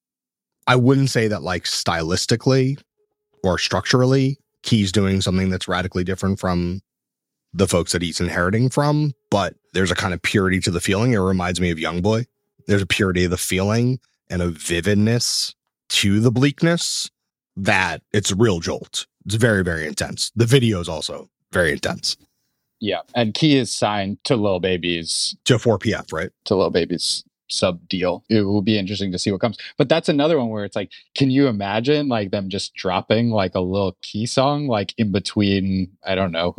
I wouldn't say that like stylistically or structurally, Key's doing something that's radically different from the folks that he's inheriting from, but there's a kind of purity to the feeling. It reminds me of Youngboy. There's a purity of the feeling and a vividness to the bleakness that it's a real jolt. It's very, very intense. The video is also very intense. Yeah. And Key is signed to Lil Baby's... To 4PF, right? To Lil Baby's sub deal. It will be interesting to see what comes. But that's another one where it's like, can you imagine like them just dropping like a little Key song like in between, I don't know,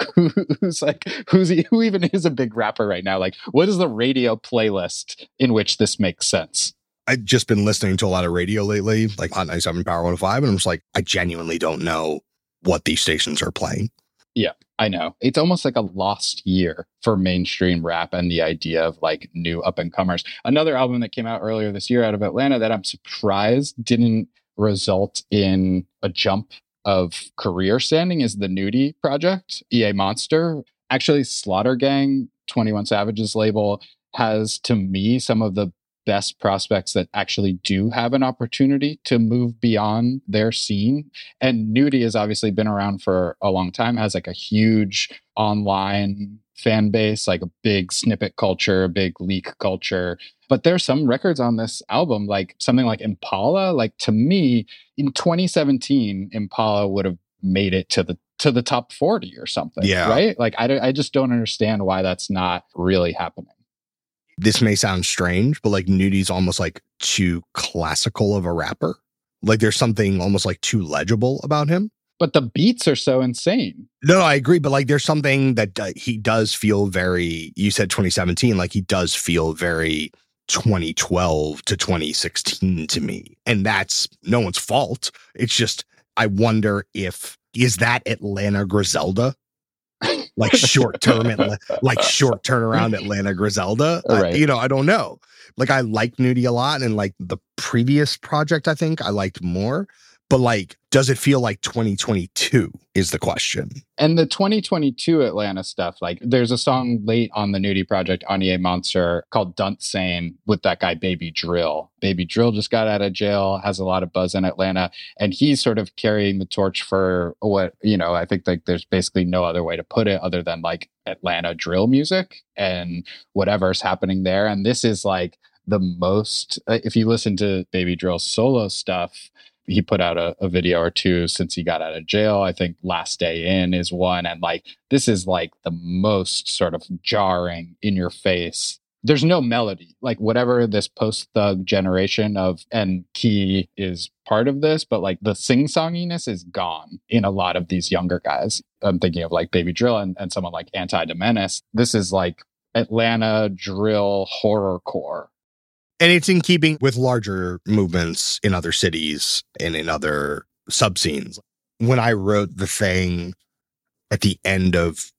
who even is a big rapper right now? Like, what is the radio playlist in which this makes sense? I've just been listening to a lot of radio lately, like Hot 97, Power 105, and I'm just like, I genuinely don't know what these stations are playing. Yeah. I know. It's almost like a lost year for mainstream rap and the idea of like new up and comers. Another album that came out earlier this year out of Atlanta that I'm surprised didn't result in a jump of career standing is the Nudie project, EA Monster. Actually, Slaughter Gang, 21 Savage's label, has to me some of the best prospects that actually do have an opportunity to move beyond their scene. And Nudie has obviously been around for a long time, has like a huge online fan base, like a big snippet culture, a big leak culture. But there's some records on this album, like something like Impala. Like to me, in 2017, Impala would have made it to the top 40 or something. Yeah. Right? Like I just don't understand why that's not really happening. This may sound strange, but like Nudie's almost like too classical of a rapper. Like there's something almost like too legible about him. But the beats are so insane. No, I agree. But like there's something that he does feel very, you said 2017, like he does feel very 2012 to 2016 to me. And that's no one's fault. It's just, I wonder is that Atlanta Griselda? Like short term, like short turnaround Atlanta Griselda. Right. I don't know. Like I like Nudie a lot, and like the previous project, I think I liked more. But like, does it feel like 2022 is the question? And the 2022 Atlanta stuff, like there's a song late on the Nudie project on EA Monster called Dunt Sane with that guy Baby Drill. Baby Drill just got out of jail, has a lot of buzz in Atlanta, and he's sort of carrying the torch for what, I think like there's basically no other way to put it other than like Atlanta drill music and whatever's happening there. And this is like the most, if you listen to Baby Drill's solo stuff, he put out a video or two since he got out of jail. I think Last Day In is one. And like, this is like the most sort of jarring in your face. There's no melody, like whatever this post-thug generation of, and Key is part of this, but like the sing-songiness is gone in a lot of these younger guys. I'm thinking of like Baby Drill and someone like Anti de Menace. This is like Atlanta drill horrorcore. And it's in keeping with larger movements in other cities and in other sub-scenes. When I wrote the thing at the end of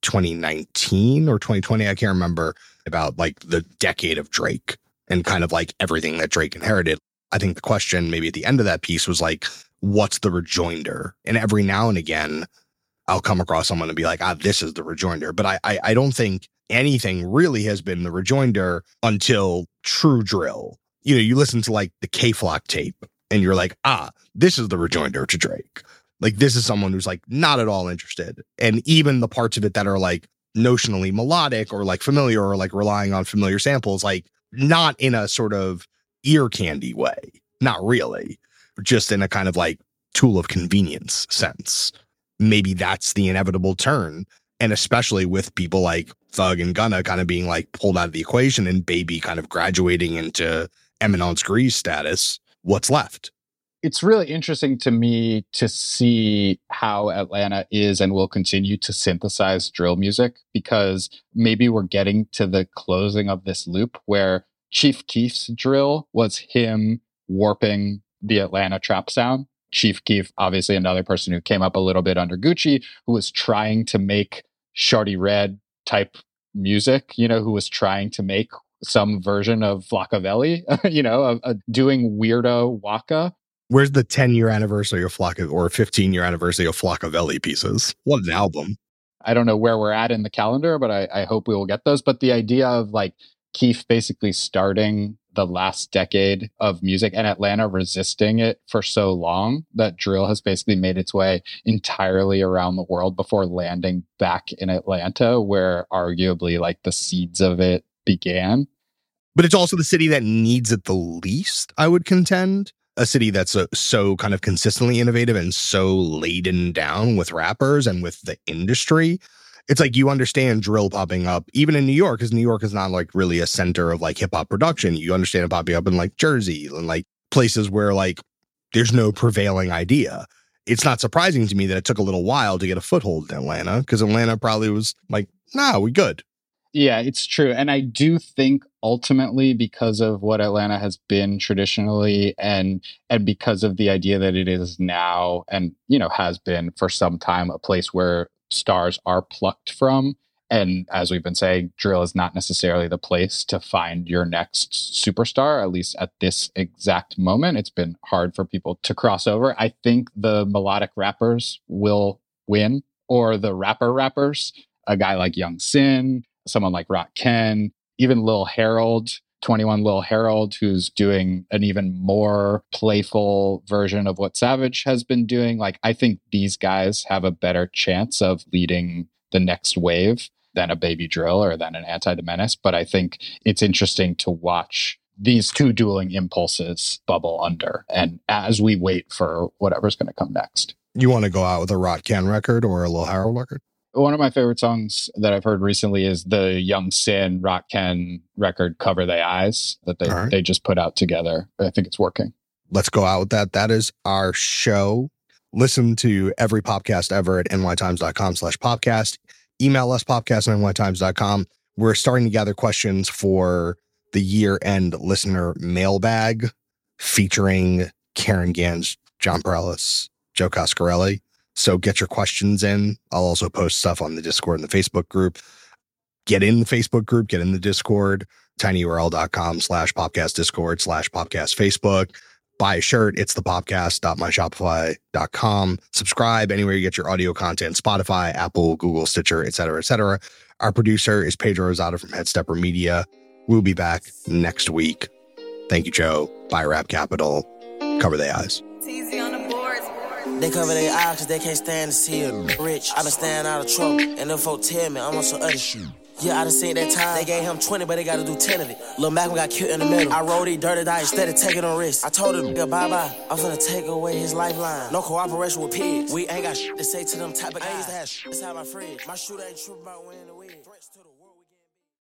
2019 or 2020, I can't remember, about like the decade of Drake and kind of like everything that Drake inherited, I think the question maybe at the end of that piece was like, what's the rejoinder? And every now and again, I'll come across someone and be like, this is the rejoinder. But I don't think anything really has been the rejoinder until True Drill. You listen to like the K-Flock tape and you're like, this is the rejoinder to Drake. Like this is someone who's like not at all interested. And even the parts of it that are like notionally melodic or like familiar or like relying on familiar samples, like not in a sort of ear candy way, not really, just in a kind of like tool of convenience sense. Maybe that's the inevitable turn. And especially with people like Thug and Gunna kind of being like pulled out of the equation and Baby kind of graduating into eminence grise status, what's left? It's really interesting to me to see how Atlanta is and will continue to synthesize drill music, because maybe we're getting to the closing of this loop where Chief Keef's drill was him warping the Atlanta trap sound. Chief Keef, obviously another person who came up a little bit under Gucci, who was trying to make Shawty Red type music, who was trying to make some version of Flockavelli, doing weirdo waka. Where's the 10-year anniversary of or 15-year anniversary of Flockavelli pieces? What an album. I don't know where we're at in the calendar, but I hope we will get those. But the idea of like Keef basically starting the last decade of music and Atlanta resisting it for so long that drill has basically made its way entirely around the world before landing back in Atlanta, where arguably like the seeds of it began. But it's also the city that needs it the least, I would contend. A city that's so kind of consistently innovative and so laden down with rappers and with the industry. It's like you understand drill popping up even in New York, because New York is not like really a center of like hip hop production. You understand it popping up in like Jersey and like places where like there's no prevailing idea. It's not surprising to me that it took a little while to get a foothold in Atlanta, because Atlanta probably was like, we good. Yeah, it's true. And I do think ultimately, because of what Atlanta has been traditionally and because of the idea that it is now and, has been for some time a place where stars are plucked from. And as we've been saying, drill is not necessarily the place to find your next superstar, at least at this exact moment. It's been hard for people to cross over. I think the melodic rappers will win, or the rappers, a guy like Young Sin, someone like Rakim, even Lil Harold, 21 Lil Harold, who's doing an even more playful version of what Savage has been doing. Like, I think these guys have a better chance of leading the next wave than a Baby Drill or than an Anti the Menace. But I think it's interesting to watch these two dueling impulses bubble under, and as we wait for whatever's going to come next. You want to go out with a Rakim record or a Lil Harold record? One of my favorite songs that I've heard recently is the Young Sin Rakim record, Cover They Eyes, that they just put out together. I think it's working. Let's go out with that. That is our show. Listen to every podcast ever at nytimes.com/podcast. Email us podcast@nytimes.com. We're starting to gather questions for the year-end listener mailbag featuring Karen Gans, John Perellis, Joe Coscarelli. So get your questions in. I'll also post stuff on the Discord and the Facebook group. Get in the Facebook group, get in the Discord, tinyurl.com/popcastdiscord/popcastfacebook. Buy a shirt. It's the popcast.myshopify.com. Subscribe anywhere you get your audio content, Spotify, Apple, Google, Stitcher, etc., etc. Our producer is Pedro Rosado from Headstepper Media. We'll be back next week. Thank you, Joe. Buy Rap Capital. Cover their eyes. They cover their eyes because they can't stand to see a rich. I been staying out of trouble, and them folk tell me I'm on some other shit. Yeah, I done seen that time. They gave him 20, but they gotta do 10 of it. Lil Malcolm got killed in the middle. I rolled these dirty dice instead of taking a risk. I told him, bye-bye. I'm finna take away his lifeline. No cooperation with pigs. We ain't got shit to say to them type of guys. I used to have shit inside my fridge. My shooter ain't tripping about winning the win.